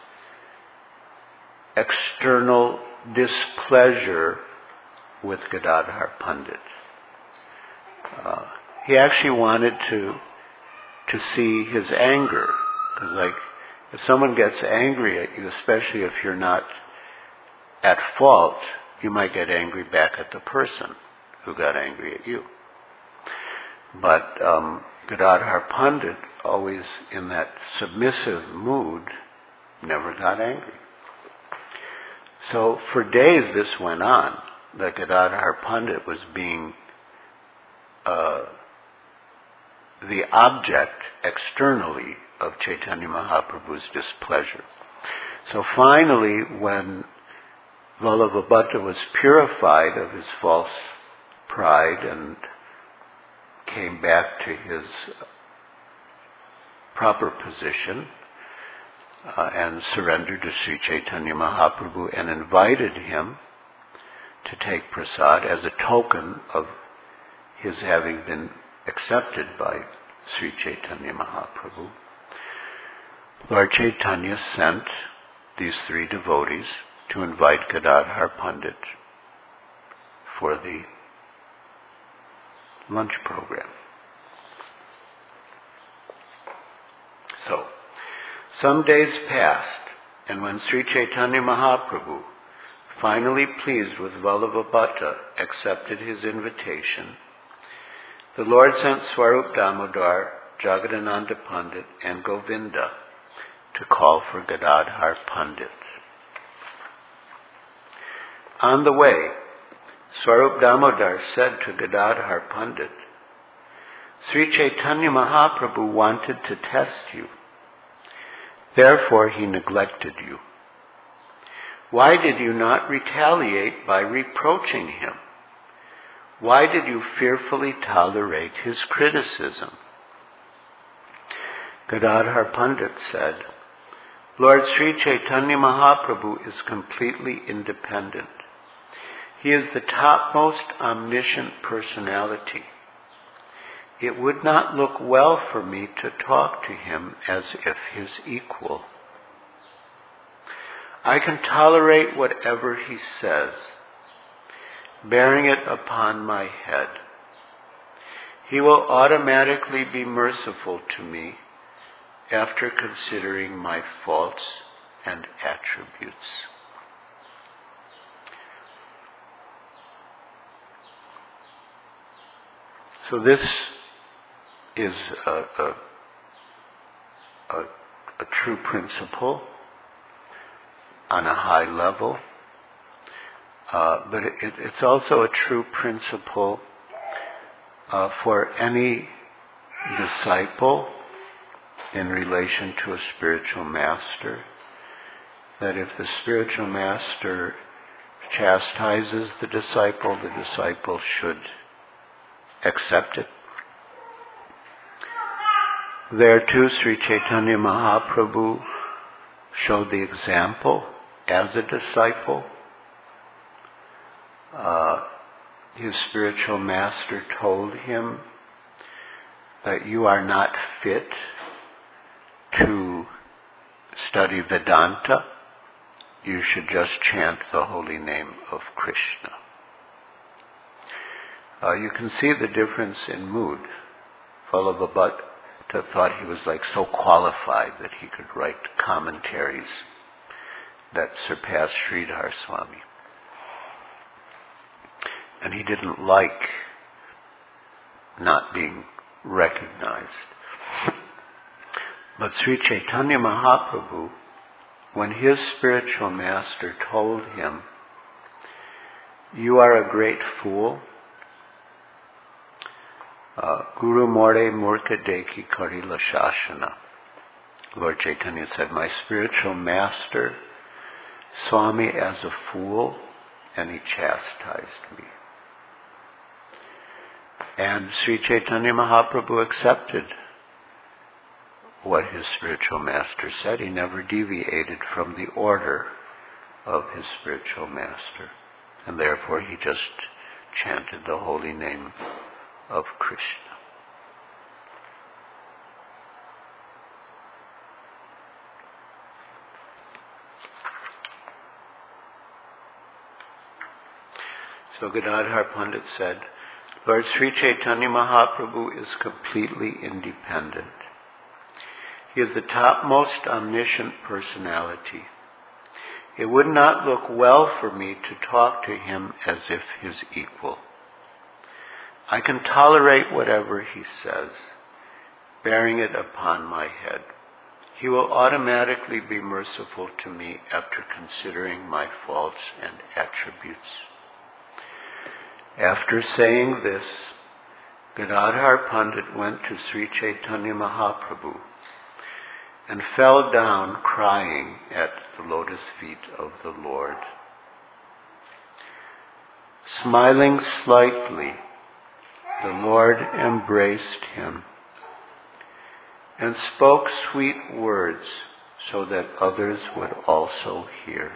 external displeasure with Gadadhar Pandit. Uh, he actually wanted to to see his anger. Because like, if someone gets angry at you, especially if you're not at fault, you might get angry back at the person who got angry at you. But um, Gadadhar Pandit, always in that submissive mood, never got angry. So for days this went on, that Gadadhar Pandit was being uh, the object externally of Chaitanya Mahaprabhu's displeasure. So finally, when Vallabhabhatta was purified of his false pride and came back to his proper position uh, and surrendered to Sri Chaitanya Mahaprabhu and invited him to take prasad as a token of his having been accepted by Sri Chaitanya Mahaprabhu, Lord Chaitanya sent these three devotees to invite Gadadhar Pandit for the lunch program. So, some days passed, and when Sri Chaitanya Mahaprabhu, finally pleased with Vallabhabhatta, accepted his invitation, the Lord sent Swarup Damodar, Jagadananda Pandit, and Govinda to call for Gadadhar Pandit. On the way, Swarup Damodar said to Gadadhar Pandit, Sri Chaitanya Mahaprabhu wanted to test you. Therefore he neglected you. Why did you not retaliate by reproaching him? Why did you fearfully tolerate his criticism? Gadadhar Pandit said, Lord Sri Chaitanya Mahaprabhu is completely independent. He is the topmost omniscient personality. It would not look well for me to talk to him as if his equal. I can tolerate whatever he says, bearing it upon my head. He will automatically be merciful to me after considering my faults and attributes. So this is a, a, a, a true principle on a high level, uh, but it, it's also a true principle uh, for any disciple in relation to a spiritual master, that if the spiritual master chastises the disciple, the disciple should accept it. There too, Sri Chaitanya Mahaprabhu showed the example as a disciple. Uh, his spiritual master told him that you are not fit to study Vedanta. You should just chant the holy name of Krishna. Uh, you can see the difference in mood. Vallabhabhatta thought he was like so qualified that he could write commentaries that surpassed Sridhar Swami. And he didn't like not being recognized. But Sri Chaitanya Mahaprabhu, when his spiritual master told him, you are a great fool, Uh, Guru More Murka Deki Karila Shashana. Lord Chaitanya said, my spiritual master saw me as a fool and he chastised me. And Sri Chaitanya Mahaprabhu accepted what his spiritual master said. He never deviated from the order of his spiritual master. And therefore he just chanted the holy name of Krishna. So Gadadhar Pandit said, Lord Sri Chaitanya Mahaprabhu is completely independent. He is the topmost omniscient personality. It would not look well for me to talk to him as if his equal. I can tolerate whatever he says, bearing it upon my head. He will automatically be merciful to me after considering my faults and attributes. After saying this, Gadadhar Pandit went to Sri Chaitanya Mahaprabhu and fell down crying at the lotus feet of the Lord. Smiling slightly, the Lord embraced him and spoke sweet words so that others would also hear.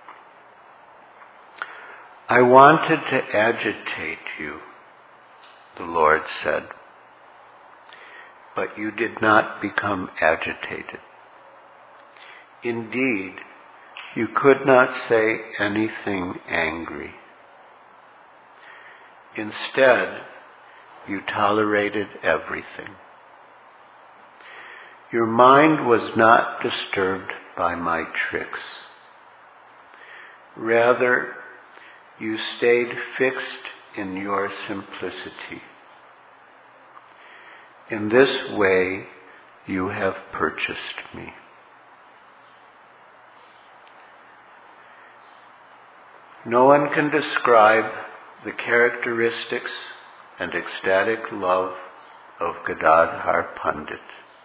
I wanted to agitate you, the Lord said, but you did not become agitated. Indeed, you could not say anything angry. Instead, you tolerated everything. Your mind was not disturbed by my tricks. Rather, you stayed fixed in your simplicity. In this way, you have purchased me. No one can describe the characteristics and ecstatic love of Gadadhar Pandit.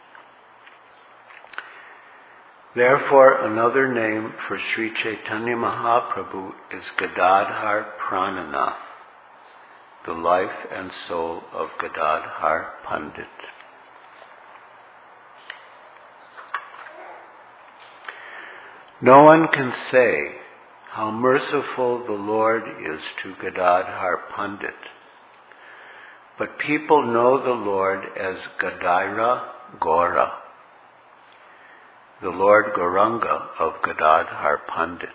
Therefore, another name for Sri Chaitanya Mahaprabhu is Gadadhar Prananath, the life and soul of Gadadhar Pandit. No one can say how merciful the Lord is to Gadadhar Pandit, but people know the Lord as Gadaira Gora, the Lord Gauranga of Gadadhar Pandit.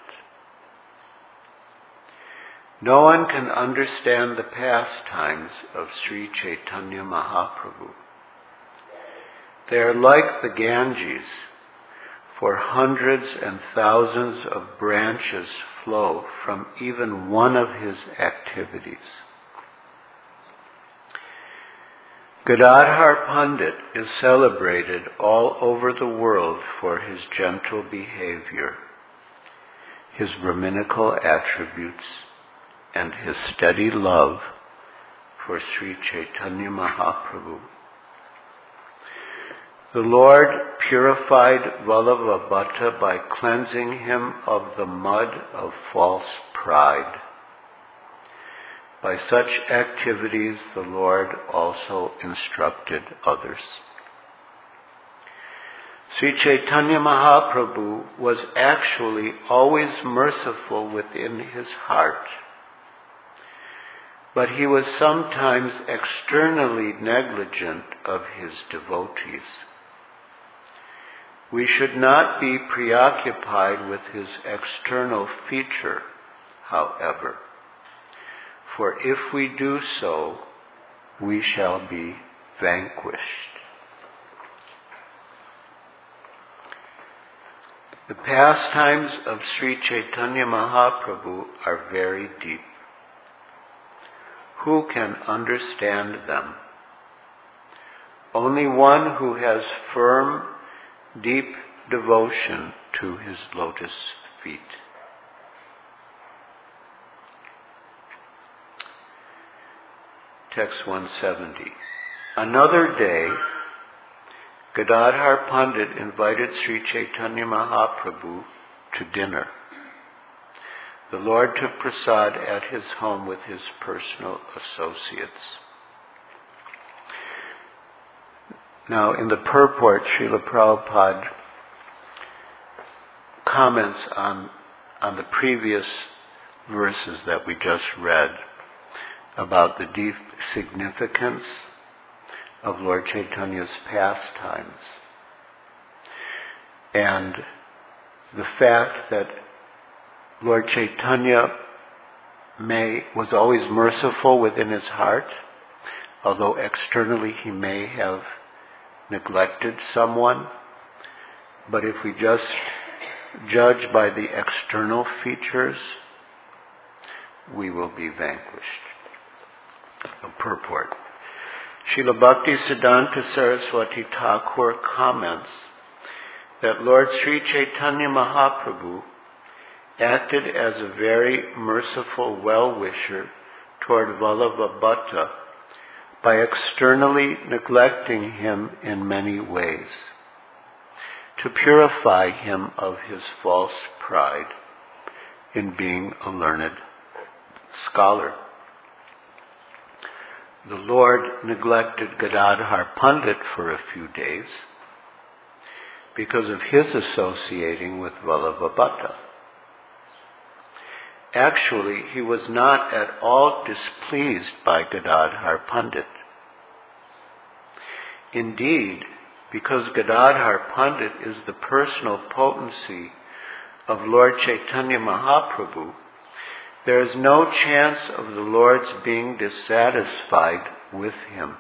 No one can understand the pastimes of Sri Chaitanya Mahaprabhu. They are like the Ganges, for hundreds and thousands of branches flow from even one of his activities. Gadadhar Pandit is celebrated all over the world for his gentle behavior, his Brahminical attributes, and his steady love for Sri Chaitanya Mahaprabhu. The Lord purified Vallabhabhata by cleansing him of the mud of false pride. By such activities, the Lord also instructed others. Sri Chaitanya Mahaprabhu was actually always merciful within his heart, but he was sometimes externally negligent of his devotees. We should not be preoccupied with his external feature, however, for if we do so, we shall be vanquished. The pastimes of Sri Chaitanya Mahaprabhu are very deep. Who can understand them? Only one who has firm, deep devotion to his lotus feet. Text one seventy. Another day, Gadadhar Pandit invited Sri Chaitanya Mahaprabhu to dinner. The Lord took prasad at his home with his personal associates. Now, in the purport, Srila Prabhupada comments on, on the previous verses that we just read about the deep significance of Lord Chaitanya's pastimes and the fact that Lord Chaitanya may, was always merciful within his heart, although externally he may have neglected someone, but if we just judge by the external features, we will be vanquished. A purport. Srila Bhakti Siddhanta Saraswati Thakur comments that Lord Sri Chaitanya Mahaprabhu acted as a very merciful well-wisher toward Vallabhabhata by externally neglecting him in many ways, to purify him of his false pride in being a learned scholar. The Lord neglected Gadadhar Pandit for a few days because of his associating with Vallabhabhata. Actually, he was not at all displeased by Gadadhar Pandit. Indeed, because Gadadhar Pandit is the personal potency of Lord Chaitanya Mahaprabhu, there is no chance of the Lord's being dissatisfied with him.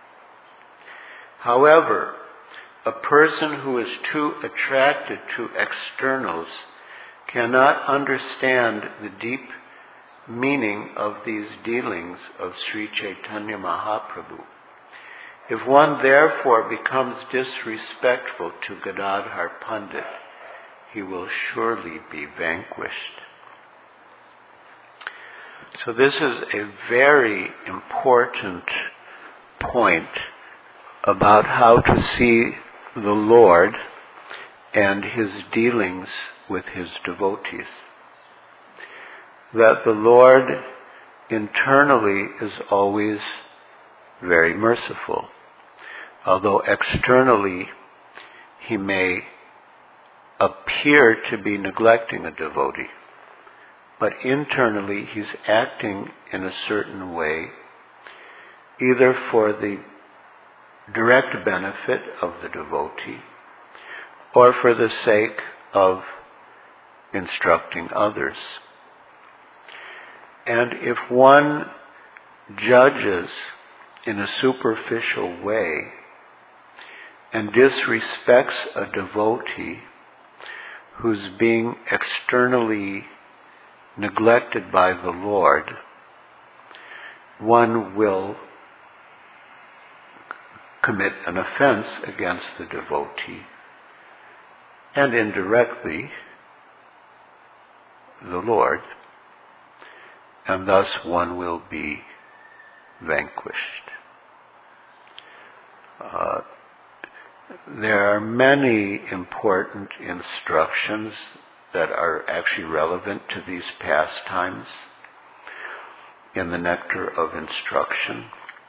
However, a person who is too attracted to externals cannot understand the deep meaning of these dealings of Sri Chaitanya Mahaprabhu. If one therefore becomes disrespectful to Gadadhar Pandit, he will surely be vanquished. So this is a very important point about how to see the Lord and his dealings with his devotees. That the Lord internally is always very merciful, although externally he may appear to be neglecting a devotee. But internally he's acting in a certain way, either for the direct benefit of the devotee or for the sake of instructing others. And if one judges in a superficial way and disrespects a devotee who's being externally neglected by the Lord, one will commit an offense against the devotee, and indirectly the Lord, and thus one will be vanquished. Uh, there are many important instructions that are actually relevant to these pastimes in the Nectar of Instruction.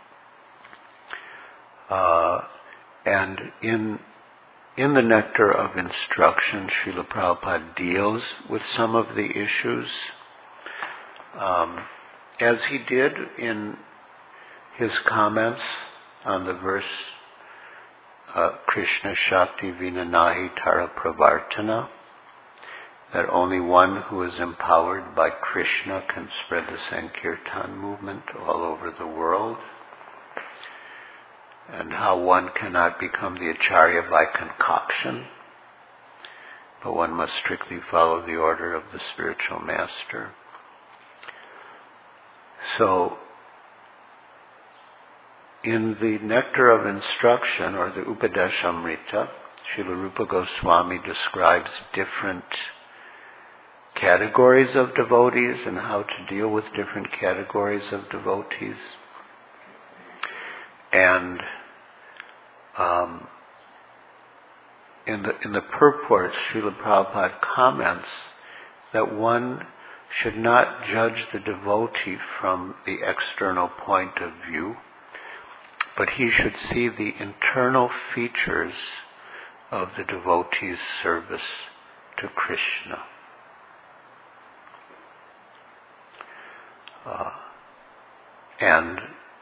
Uh, and in in the Nectar of Instruction, Srila Prabhupada deals with some of the issues, um, as he did in his comments on the verse uh, Krishna Shakti Vina Nahi Tara Pravartana, that only one who is empowered by Krishna can spread the Sankirtan movement all over the world, and how one cannot become the Acharya by concoction, but one must strictly follow the order of the spiritual master. So, in the Nectar of Instruction, or the Upadeshamrita, Srila Rupa Goswami describes different categories of devotees and how to deal with different categories of devotees. And um, in the in the purport, Srila Prabhupada comments that one should not judge the devotee from the external point of view, but he should see the internal features of the devotee's service to Krishna. Uh, and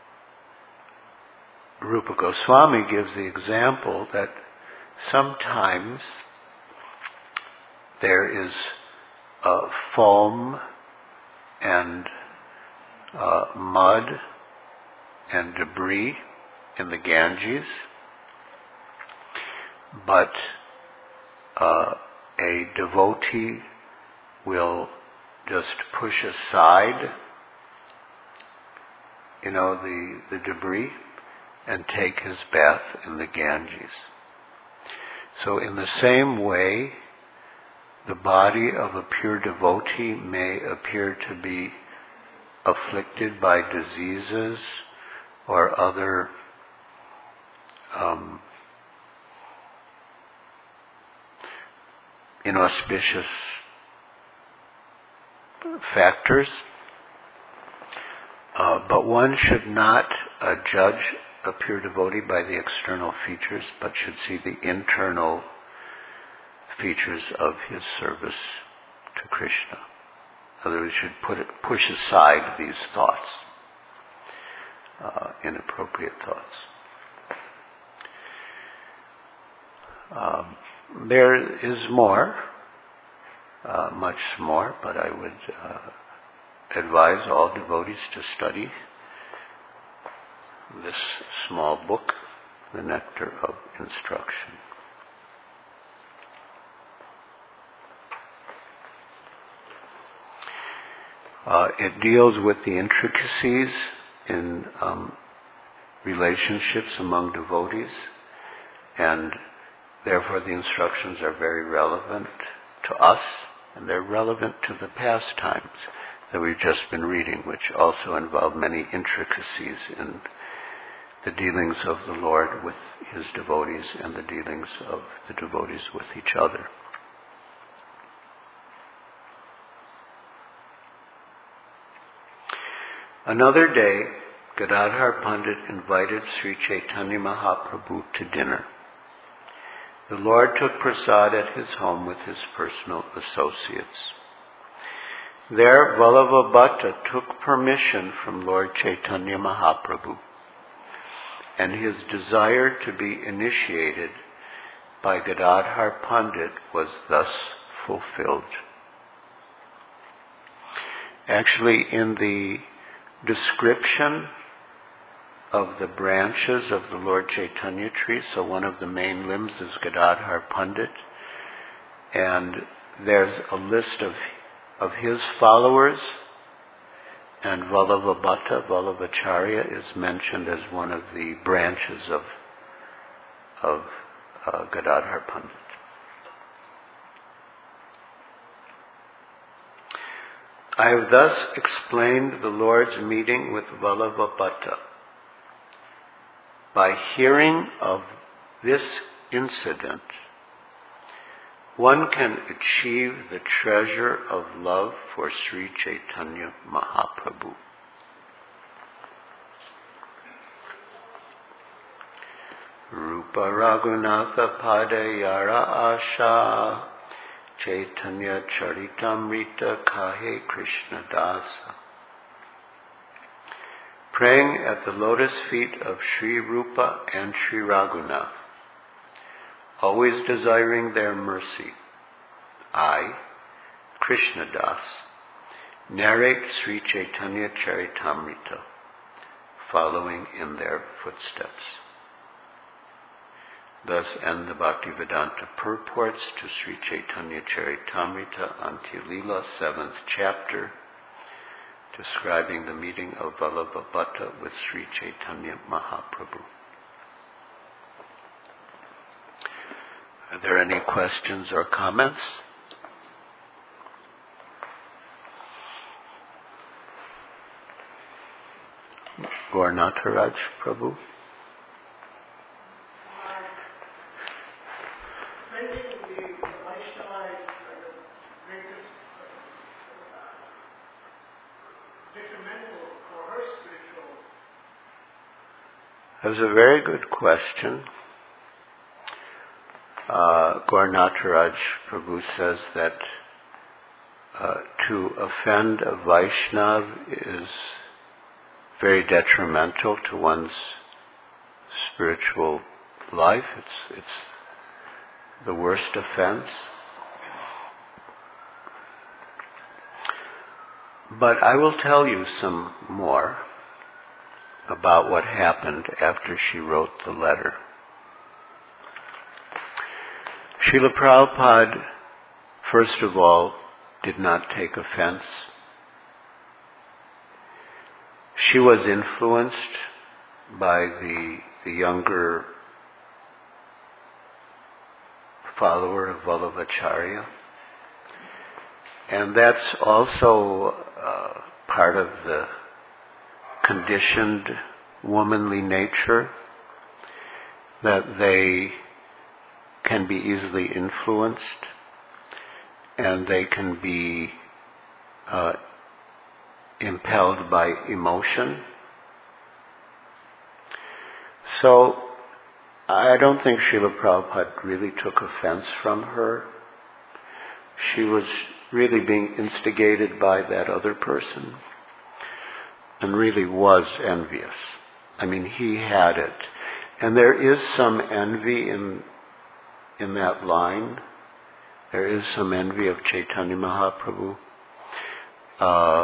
Rupa Goswami gives the example that sometimes there is uh, foam and uh, mud and debris in the Ganges, but uh, a devotee will just push aside, you know, the, the debris and take his bath in the Ganges. So in the same way, the body of a pure devotee may appear to be afflicted by diseases or other um, inauspicious factors, uh, but one should not uh, judge a pure devotee by the external features, but should see the internal features of his service to Krishna. In other words, we should put it, push aside these thoughts, uh, inappropriate thoughts. Um, there is more, uh, much more, but I would uh, advise all devotees to study this small book, The Nectar of Instruction. Uh, it deals with the intricacies in um, relationships among devotees, and therefore the instructions are very relevant to us, and they're relevant to the pastimes that we've just been reading, which also involve many intricacies in the dealings of the Lord with his devotees and the dealings of the devotees with each other. Another day, Gadadhar Pandit invited Sri Chaitanya Mahaprabhu to dinner. The Lord took prasad at his home with his personal associates. There, Vallabhabhata took permission from Lord Chaitanya Mahaprabhu, and his desire to be initiated by Gadadhar Pandit was thus fulfilled. Actually, in the description of the branches of the Lord Chaitanya tree, so one of the main limbs is Gadadhar Pandit, and there's a list of, of his followers, and Vallabhabhata, Vallabhacharya, is mentioned as one of the branches of, of uh, Gadadhar Pandit. I have thus explained the Lord's meeting with Vallabhabhata. By hearing of this incident, one can achieve the treasure of love for Sri Chaitanya Mahaprabhu. Rupa Raghunatha Padayara Asha Chaitanya Charitamrita Kahe Krishna Dasa. Praying at the lotus feet of Sri Rupa and Sri Raghunath, always desiring their mercy, I, Krishna Das, narrate Sri Chaitanya Charitamrita, following in their footsteps. Thus end the Bhaktivedanta purports to Sri Chaitanya Charitamrita Antya-lila, seventh chapter, describing the meeting of Vallabhabhata with Sri Chaitanya Mahaprabhu. Are there any questions or comments? Gaurnataraj Prabhu? That was a very good question. Uh, Gaurnataraj Prabhu says that uh, to offend a Vaishnav is very detrimental to one's spiritual life. It's, it's the worst offense. But I will tell you some more. about what happened after she wrote the letter. Srila Prabhupada, first of all, did not take offense. She was influenced by the, the younger follower of Vallabhacharya. And that's also uh, part of the conditioned womanly nature, that they can be easily influenced and they can be uh, impelled by emotion. So I don't think Srila Prabhupada really took offense from her. She was really being instigated by that other person and really was envious. I mean, he had it. And there is some envy in in that line. There is some envy of Chaitanya Mahaprabhu. Uh,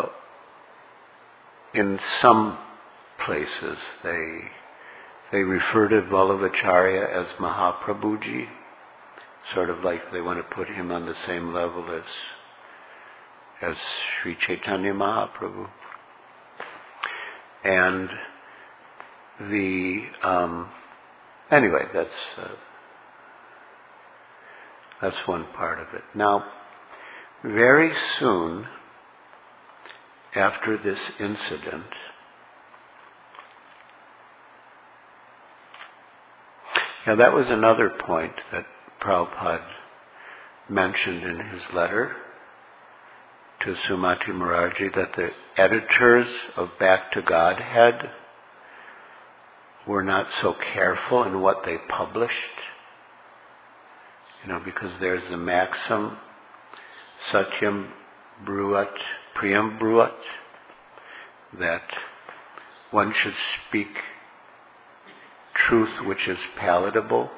in some places, they they refer to Vallabhacharya as Mahaprabhuji, sort of like they want to put him on the same level as as Sri Chaitanya Mahaprabhu. And the um, anyway, that's uh, that's one part of it. Now, very soon after this incident, now that was another point that Prabhupada mentioned in his letter to Sumati Morarji, that the editors of Back to Godhead were not so careful in what they published. You know, because there's the maxim, Satyam Bruat, Priyam Bruat, that one should speak truth which is palatable.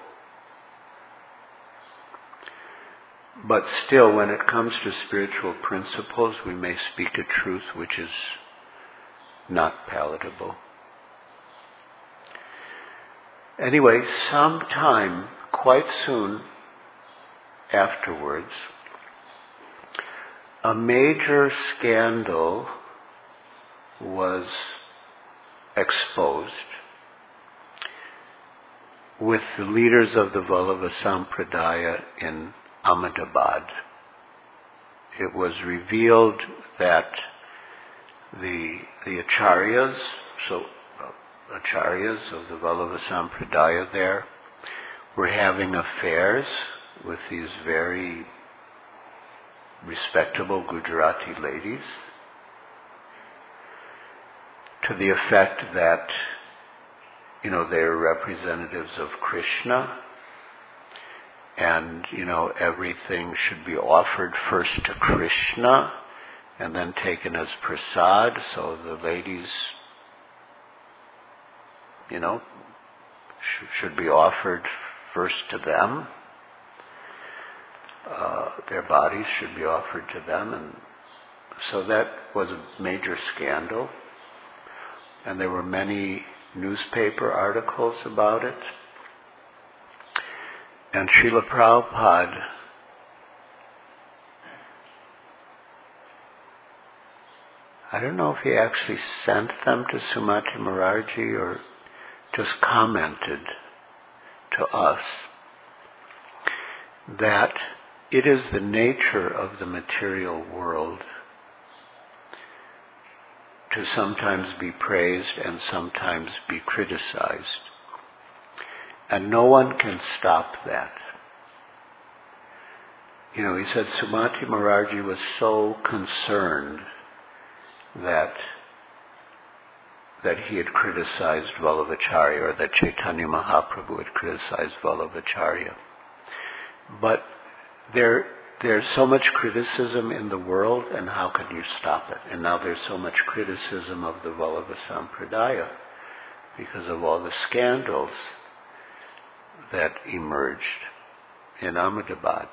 But still, when it comes to spiritual principles, we may speak a truth which is not palatable. Anyway, sometime quite soon afterwards, a major scandal was exposed with the leaders of the Vallabha Sampradaya in Ahmedabad. It was revealed that the the acharyas, so uh, acharyas of the Vallabha Sampradaya there, were having affairs with these very respectable Gujarati ladies, to the effect that, you know, they're representatives of Krishna, and, you know, everything should be offered first to Krishna and then taken as prasad, so the ladies, you know, sh- should be offered first to them. Uh, their bodies should be offered to them, and so that was a major scandal, and there were many newspaper articles about it. And Srila Prabhupada I don't know if he actually sent them to Sumati Morarji or just commented to us that it is the nature of the material world to sometimes be praised and sometimes be criticized. And no one can stop that. You know, he said Sumati Morarji was so concerned that that he had criticized Vallabhacharya, or that Chaitanya Mahaprabhu had criticized Vallabhacharya. But there there's so much criticism in the world, and how can you stop it? And now there's so much criticism of the Vallabha Sampradaya because of all the scandals that emerged in Ahmedabad.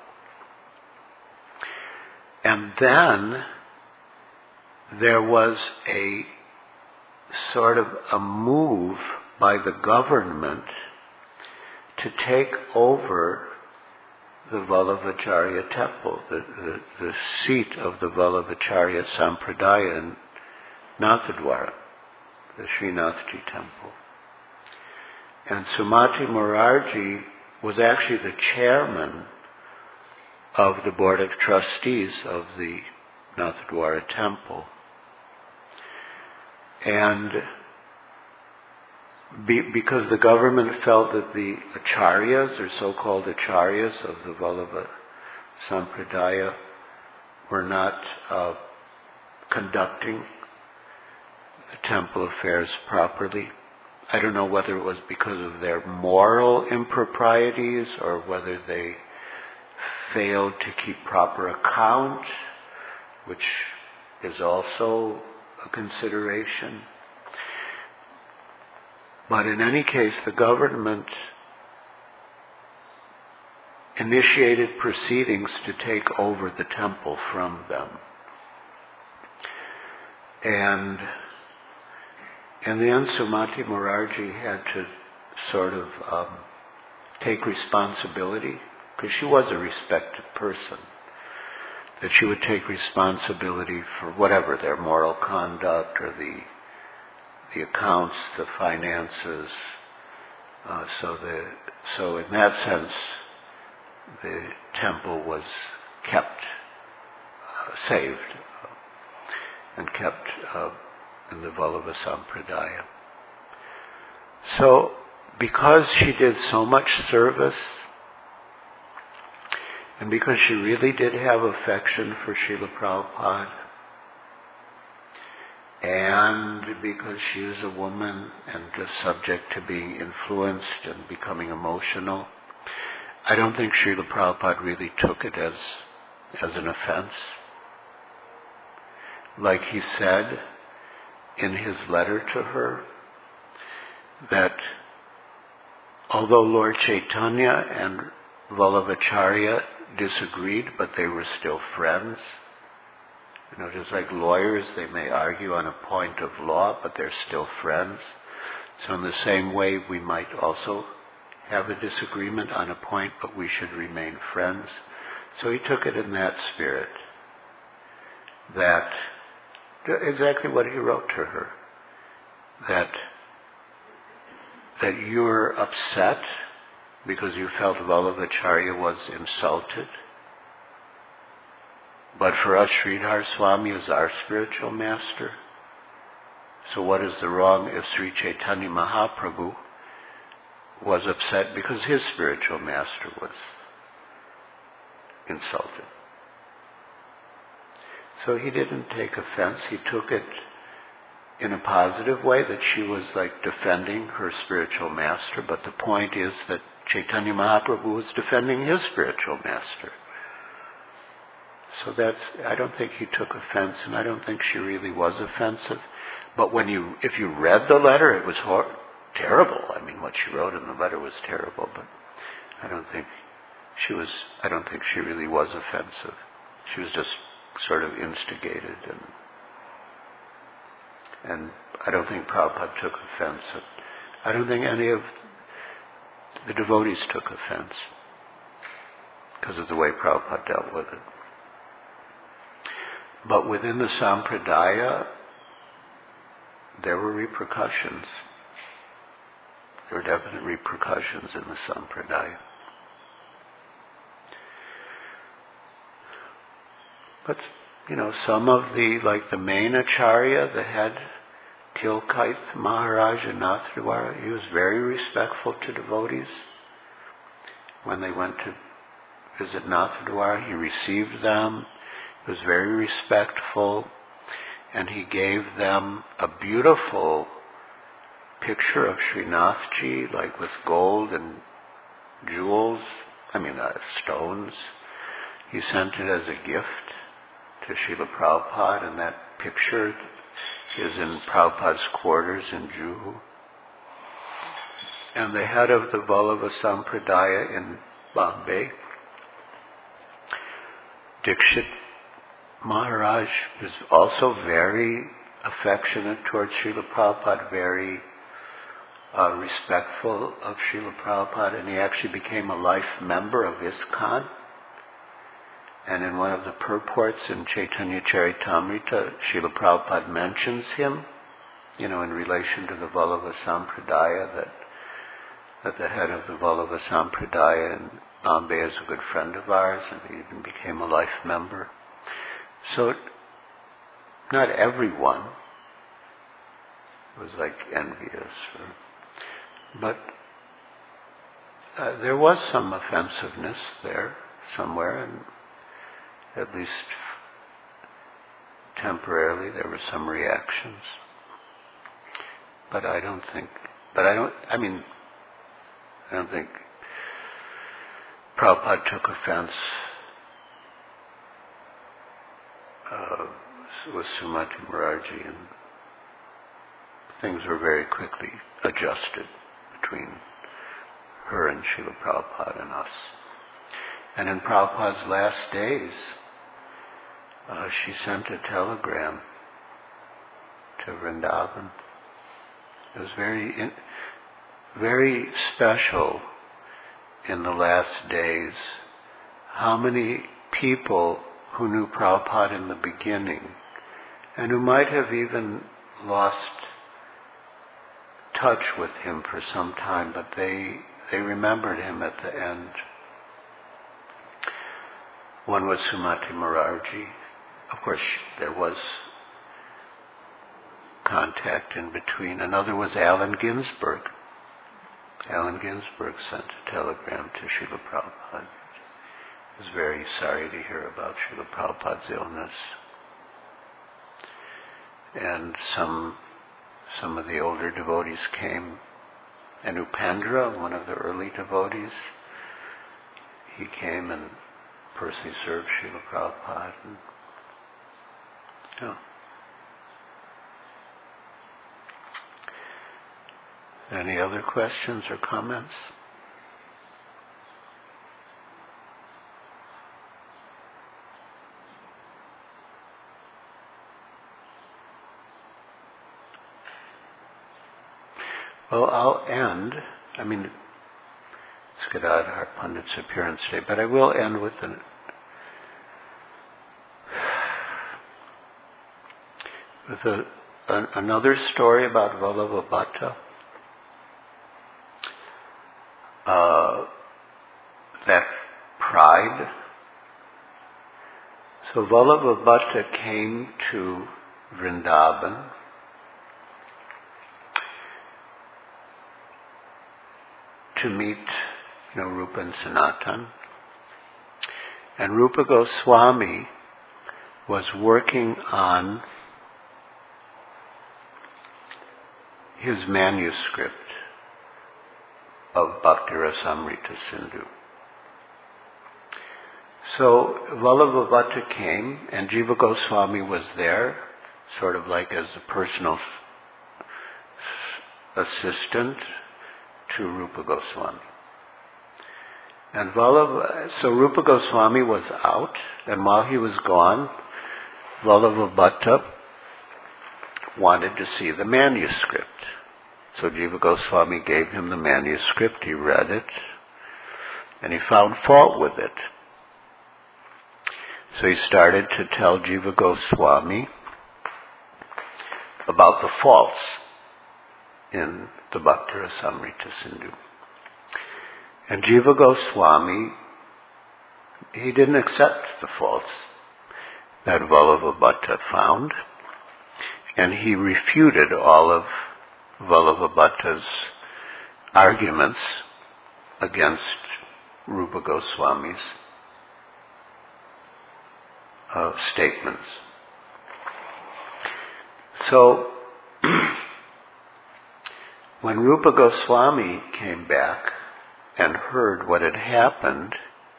And then there was a sort of a move by the government to take over the Vallabhacharya temple, the, the, the seat of the Vallabhacharya Sampradaya in Nathadwara, the Srinathji temple. And Sumati Morarji was actually the chairman of the board of trustees of the Nathadwara temple. And be, because the government felt that the acharyas, or so-called acharyas of the Vallabha Sampradaya, were not uh, conducting the temple affairs properly. I don't know whether it was because of their moral improprieties or whether they failed to keep proper account, which is also a consideration. But in any case, the government initiated proceedings to take over the temple from them. And in the end, Sumati Morarji had to sort of um, take responsibility, because she was a respected person, that she would take responsibility for whatever their moral conduct or the the accounts, the finances. Uh, so the so in that sense, the temple was kept uh, saved uh, and kept uh, in the Vallabha Sampradaya. So because she did so much service, and because she really did have affection for Srila Prabhupada, and because she was a woman and just subject to being influenced and becoming emotional, I don't think Srila Prabhupada really took it as, as an offense. Like he said in his letter to her, that although Lord Chaitanya and Vallabhacharya disagreed, but they were still friends. You know, just like lawyers, they may argue on a point of law, but they're still friends. So in the same way, we might also have a disagreement on a point, but we should remain friends. So he took it in that spirit, that exactly what he wrote to her, that that you're upset because you felt Vallabhacharya was insulted. But for us, Sridhar Swami is our spiritual master. So what is the wrong if Sri Chaitanya Mahaprabhu was upset because his spiritual master was insulted? So he didn't take offense. He took it in a positive way, that she was like defending her spiritual master. But the point is that Chaitanya Mahaprabhu was defending his spiritual master. So that's, I don't think he took offense, and I don't think she really was offensive. But when you, if you read the letter, it was hor- terrible. I mean, what she wrote in the letter was terrible, but I don't think she was, I don't think she really was offensive. She was just sort of instigated, and and I don't think Prabhupada took offense. I don't think any of the devotees took offense because of the way Prabhupada dealt with it. But within the Sampradaya, there were repercussions. There were definite repercussions in the Sampradaya. But, you know, some of the, like the main Acharya, the head, Tilkaith Maharaj in Nathadwara, he was very respectful to devotees. When they went to visit Nathadwara, he received them. He was very respectful, and he gave them a beautiful picture of Srinathji, like with gold and jewels, I mean uh, stones. He sent it as a gift to Srila Prabhupada, and that picture is in Prabhupada's quarters in Juhu. And the head of the Vallabha Sampradaya in Bombay, Dikshit Maharaj, is also very affectionate towards Srila Prabhupada, very uh, respectful of Srila Prabhupada, and he actually became a life member of ISKCON. And in one of the purports in Chaitanya Charitamrita, Srila Prabhupada mentions him, you know, in relation to the Vallabha Sampradaya, that, that the head of the Vallabha Sampradaya in Bombay is a good friend of ours, and he even became a life member. So, not everyone was like envious, or, but uh, there was some offensiveness there somewhere, and at least temporarily there were some reactions. But I don't think, but I don't, I mean, I don't think Prabhupada took offense uh, with Sumati Moraji, and things were very quickly adjusted between her and Srila Prabhupada and us. And in Prabhupada's last days, uh, she sent a telegram to Vrindavan. It was very, in, very special in the last days how many people who knew Prabhupada in the beginning and who might have even lost touch with him for some time, but they they remembered him at the end. One was Sumati Moraji. Of course, there was contact in between. Another was Allen Ginsberg. Allen Ginsberg sent a telegram to Srila Prabhupada. He was very sorry to hear about Srila Prabhupada's illness. And some some of the older devotees came. And Upendra, one of the early devotees, he came and personally served Srila Prabhupada. And, yeah. Any other questions or comments? Well, I'll end. I mean, it's Gadadhar Pandit's appearance day, but I will end with an, with a, an, another story about Vallabha Bhatta. Uh, that pride. So Vallabha Bhatta came to Vrindavan to meet, you know, Rupa and Sanatan. And Rupa Goswami was working on his manuscript of Bhakti Rasamrita Sindhu. So Vallabha Bhatta came, and Jiva Goswami was there, sort of like as a personal assistant to Rupa Goswami. And Vallabha, so Rupa Goswami was out, and while he was gone, Vallabha Bhatta wanted to see the manuscript. So Jiva Goswami gave him the manuscript, he read it, and he found fault with it. So he started to tell Jiva Goswami about the faults in the Bhakti Rasamrita Sindhu. And Jiva Goswami, he didn't accept the faults that Vallabha Bhatta found, and he refuted all of Vallabha Bhatta's arguments against Rupa Goswami's uh, statements. So, when Rupa Goswami came back and heard what had happened,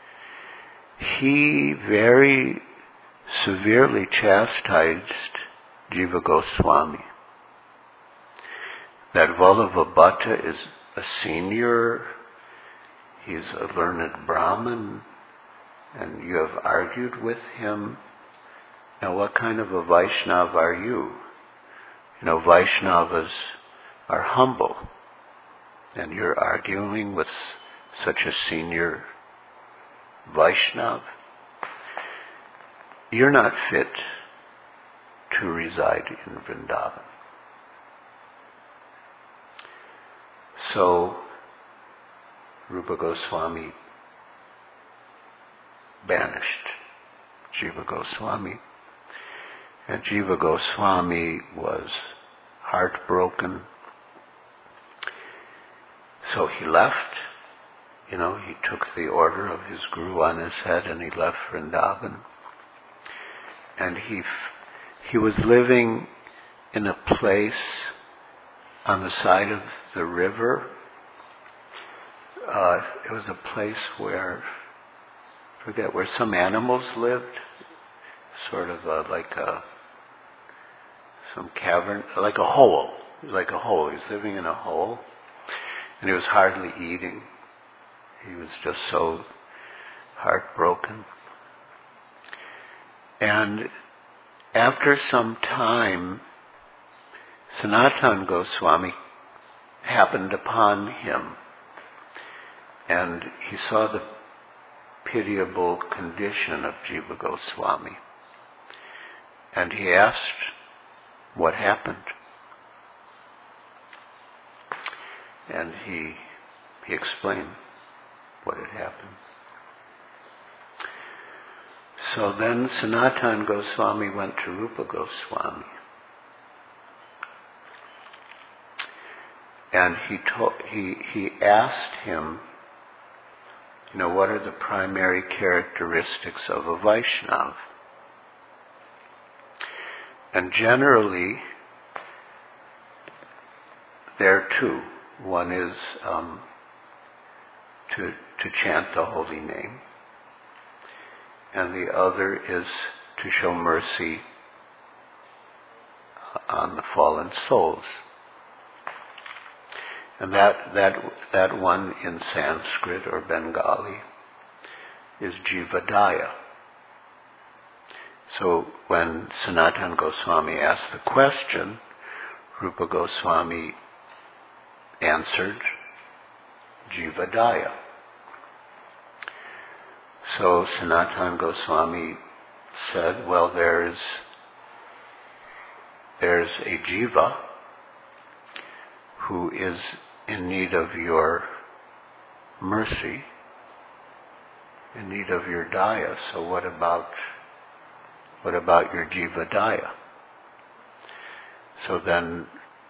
he very severely chastised Jiva Goswami. That Vallabha Bhatta is a senior, he's a learned Brahmin, and you have argued with him. Now what kind of a Vaishnava are you you know, Vaishnavas are humble, and you're arguing with such a senior Vaishnav, you're not fit to reside in Vrindavan. So, Rupa Goswami banished Jiva Goswami, and Jiva Goswami was heartbroken. So he left, you know, he took the order of his guru on his head and he left Vrindavan. And he he was living in a place on the side of the river. Uh, it was a place where, I forget, where some animals lived, sort of a, like a, some cavern, like a hole, like a hole. He was living in a hole, and he was hardly eating. He was just so heartbroken. And after some time, Sanatana Goswami happened upon him, and he saw the pitiable condition of Jiva Goswami. And he asked what happened. And he he explained what had happened. So then Sanatana Goswami went to Rupa Goswami. And he told, he he asked him, you know, what are the primary characteristics of a Vaishnava? And generally, there are two. One is um, to to chant the holy name, and the other is to show mercy on the fallen souls. And that that that one in Sanskrit or Bengali is Jivadaya. So when Sanatana Goswami asked the question, Rupa Goswami answered Jivadaya. So Sanatana Goswami said, well, there's there's a jiva who is in need of your mercy, in need of your daya. So what about what about your jiva daya? So then,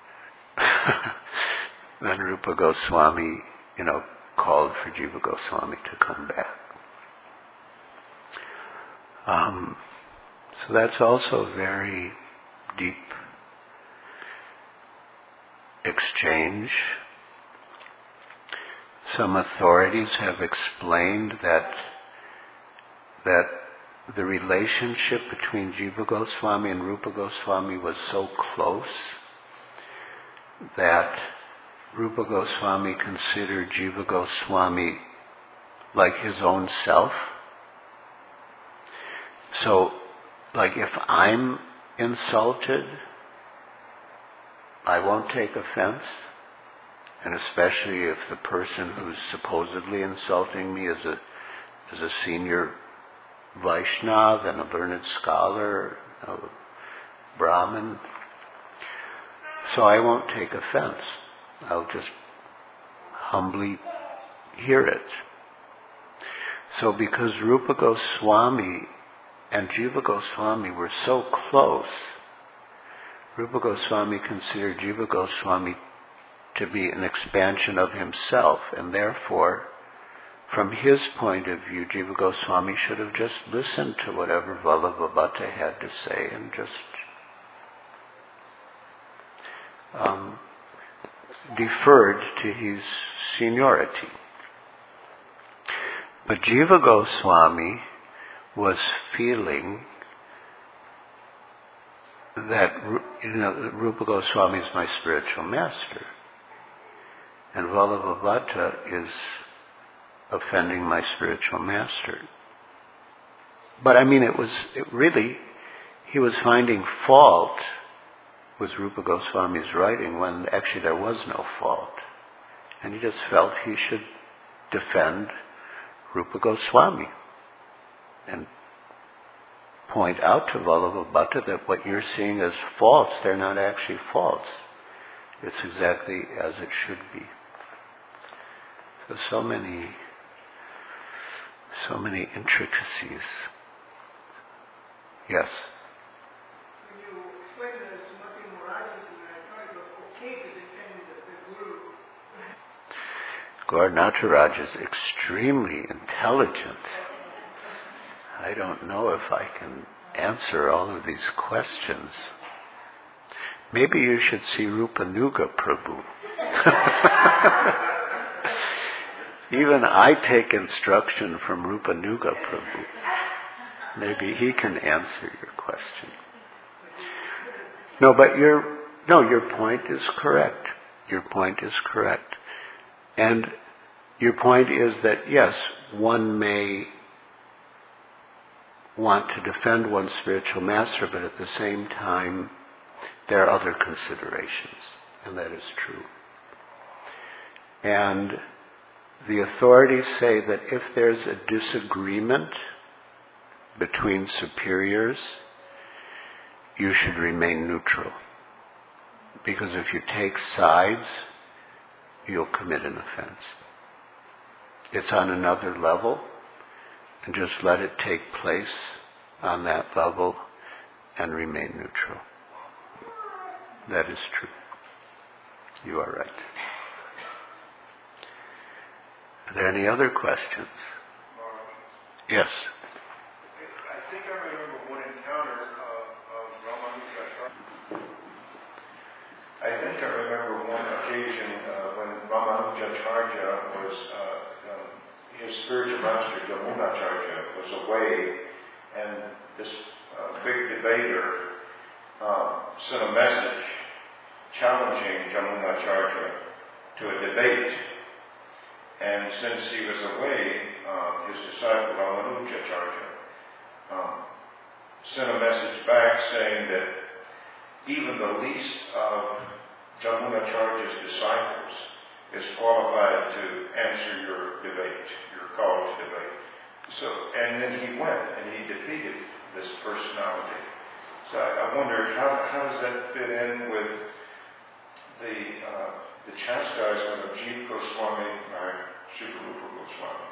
then Rupa Goswami, you know, called for Jiva Goswami to come back. Um, so that's also a very deep exchange. Some authorities have explained that that the relationship between Jiva Goswami and Rupa Goswami was so close that Rupa Goswami considered Jiva Goswami like his own self. So, like if I'm insulted, I won't take offense, and especially if the person who's supposedly insulting me is a is a senior Vaishnav and a learned scholar, a Brahmin. So I won't take offense. I'll just humbly hear it. So because Rupa Goswami and Jiva Goswami were so close, Rupa Goswami considered Jiva Goswami to be an expansion of himself, and therefore, from his point of view, Jiva Goswami should have just listened to whatever Vallabhabhata had to say and just um, deferred to his seniority. But Jiva Goswami was feeling that, you know, Rupa Goswami is my spiritual master, and Vallabhabhata is offending my spiritual master. But I mean, it was it really, he was finding fault was Rupa Goswami's writing when actually there was no fault. And he just felt he should defend Rupa Goswami and point out to Vallabhabhatta that what you're seeing as faults, they're not actually faults. It's exactly as it should be. So, so many, so many intricacies. Yes? When you explained the Srimati Morali to me, I thought it was okay to defend the, the Guru. Gaur Nataraj is extremely intelligent. I don't know if I can answer all of these questions. Maybe you should see Rupanuga Prabhu. Even I take instruction from Rupanuga Prabhu. Maybe he can answer your question. No, but your no, your point is correct. Your point is correct. And your point is that yes, one may want to defend one's spiritual master, but at the same time, there are other considerations, and that is true. And the authorities say that if there's a disagreement between superiors, you should remain neutral. Because if you take sides, you'll commit an offense. It's on another level, and just let it take place on that level and remain neutral. That is true. You are right. Are there any other questions? Yes. I think I remember one encounter of, of Ramanujacharya. I think I remember one occasion uh, when Ramanujacharya was, uh, um, his spiritual master, Yamunacharya, was away, and this uh, big debater uh, sent a message challenging Yamunacharya to a debate. And since he was away, uh, his disciple Ramanujacharya um, sent a message back saying that even the least of Yamunacharya's disciples is qualified to answer your debate, your call to debate. So, and then he went and he defeated this personality. So I, I wonder how how does that fit in with the uh, the chastisement of Jiva Goswami by Srila Rupa Goswami?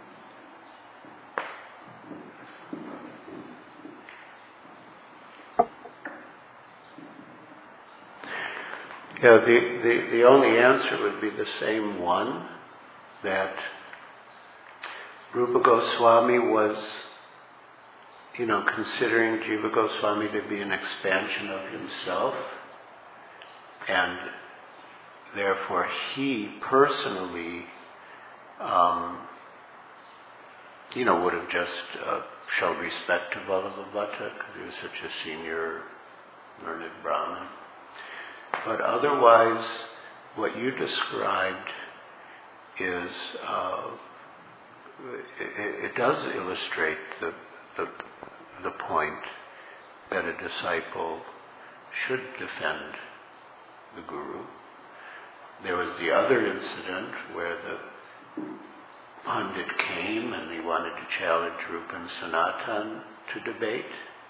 Yeah, the, the, the only answer would be the same one, that Rupa Goswami was, you know, considering Jiva Goswami to be an expansion of himself, and therefore he personally, um, you know, would have just uh, shown respect to Vallabhabhatta because he was such a senior learned Brahmin. But otherwise, what you described is, uh, it, it does illustrate the, the the point that a disciple should defend the Guru. There was the other incident where the Pandit came and he wanted to challenge Rupa and Sanatan to debate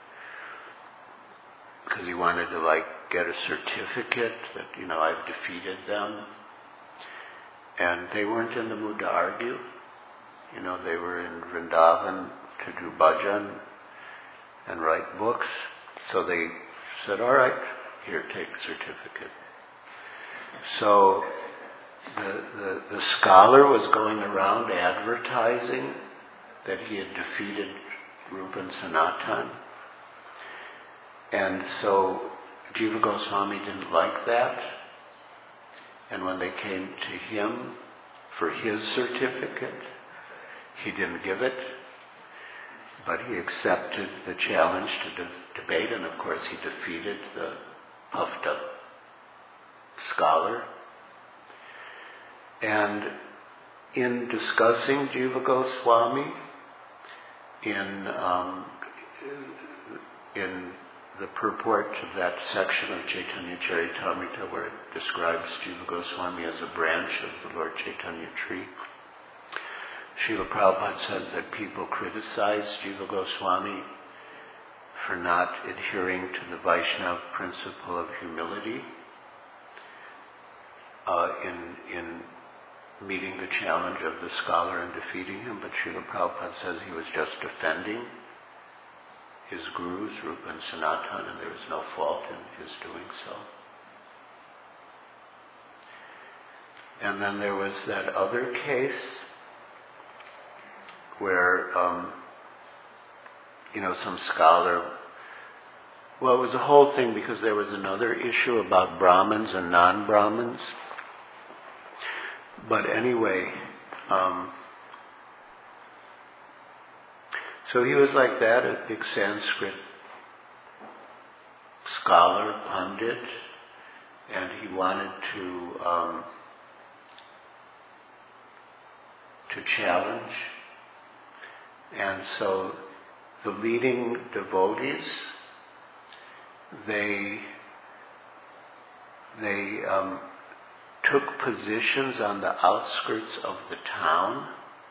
because he wanted to, like, get a certificate that, you know, I've defeated them. And they weren't in the mood to argue. You know, they were in Vrindavan to do bhajan and write books. So they said, all right, here, take a certificate. So the, the, the scholar was going around advertising that he had defeated Rupa and Sanatan. And so Jiva Goswami didn't like that. And when they came to him for his certificate, he didn't give it. But he accepted the challenge to de- debate, and of course he defeated the puffed up scholar. And in discussing Jiva Goswami, in um, in the purport of that section of Chaitanya Charitamrita where it describes Jiva Goswami as a branch of the Lord Chaitanya tree. Srila Prabhupada says that people criticize Jiva Goswami for not adhering to the Vaishnava principle of humility uh, in, in meeting the challenge of the scholar and defeating him, but Srila Prabhupada says he was just defending his gurus, Rupa and Sanatan, and there was no fault in his doing so. And then there was that other case where, um, you know, some scholar, well, it was a whole thing because there was another issue about Brahmins and non-Brahmins. But anyway, um, so he was like that, a big Sanskrit scholar, pundit, and he wanted to um, to challenge. And so the leading devotees, they they um, took positions on the outskirts of the town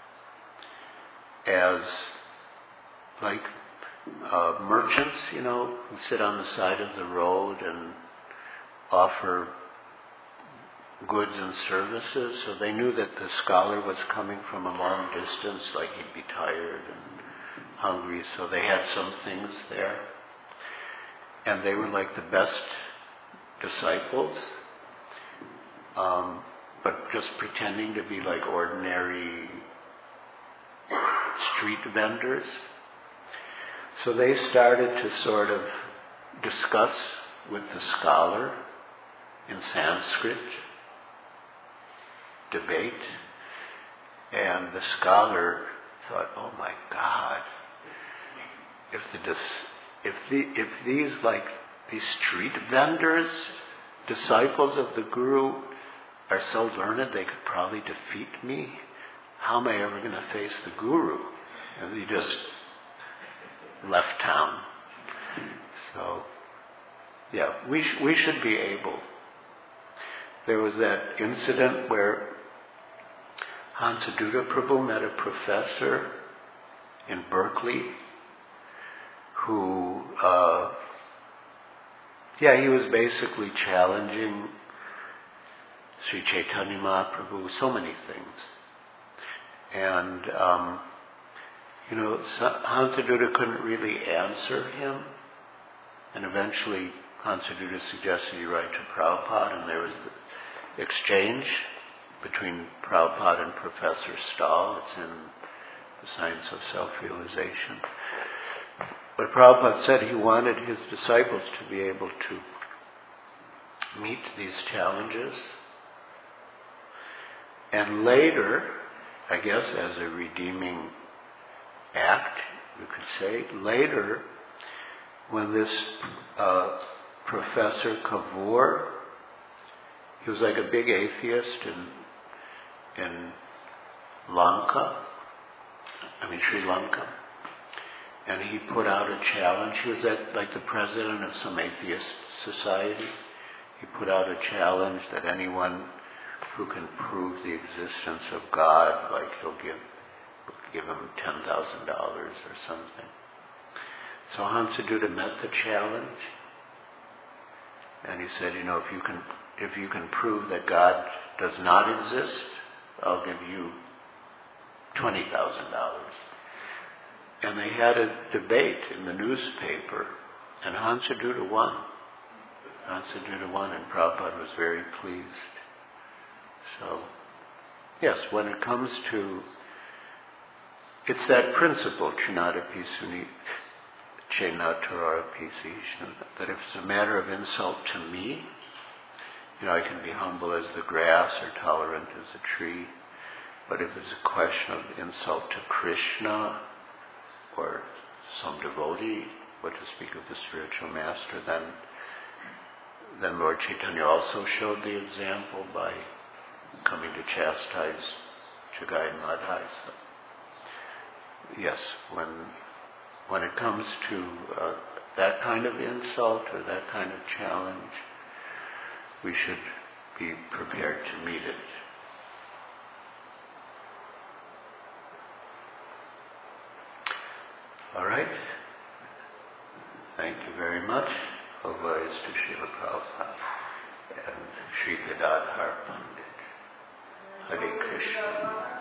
as like uh, merchants, you know, who sit on the side of the road and offer goods and services. So they knew that the scholar was coming from a long distance, like he'd be tired and hungry, so they had some things there. And they were like the best disciples, um, but just pretending to be like ordinary street vendors. So they started to sort of discuss with the scholar in Sanskrit, debate, and the scholar thought, oh my God, if the dis- if the if these like these street vendors, disciples of the Guru, are so learned they could probably defeat me, how am I ever going to face the Guru? And he just left town. So, yeah, we sh- we should be able. There was that incident where Hansaduta Prabhu met a professor in Berkeley who, uh, yeah, he was basically challenging Sri Chaitanya Mahaprabhu, so many things. And, um, you know, Hansaduta couldn't really answer him. And eventually Hansaduta suggested he write to Prabhupada, and there was the exchange between Prabhupada and Professor Stahl. It's in The Science of Self-Realization. But Prabhupada said he wanted his disciples to be able to meet these challenges. And later, I guess as a redeeming act, you could say, later, when this uh, Professor Kavur, he was like a big atheist in, in Lanka, I mean Sri Lanka, and he put out a challenge. He was at, like the president of some atheist society. He put out a challenge that anyone who can prove the existence of God, like he'll give give him ten thousand dollars or something. So Hansaduta met the challenge, and he said, you know, if you can if you can prove that God does not exist, I'll give you twenty thousand dollars. And they had a debate in the newspaper, and Hansaduta won. Hansaduta won, and Prabhupada was very pleased. So, yes, when it comes to, it's that principle, Chinadapi Suni, Chenatararapi Sishna, that if it's a matter of insult to me, you know, I can be humble as the grass or tolerant as a tree. But if it's a question of insult to Krishna or some devotee, what to speak of the spiritual master, then then Lord Chaitanya also showed the example by coming to chastise Jagai and Madhai. So, yes, when when it comes to uh, that kind of insult or that kind of challenge, we should be prepared to meet it. All right. Thank you very much. All glories to Srila Prabhupada and Sri Gadadhar Pandit. Hare Krishna.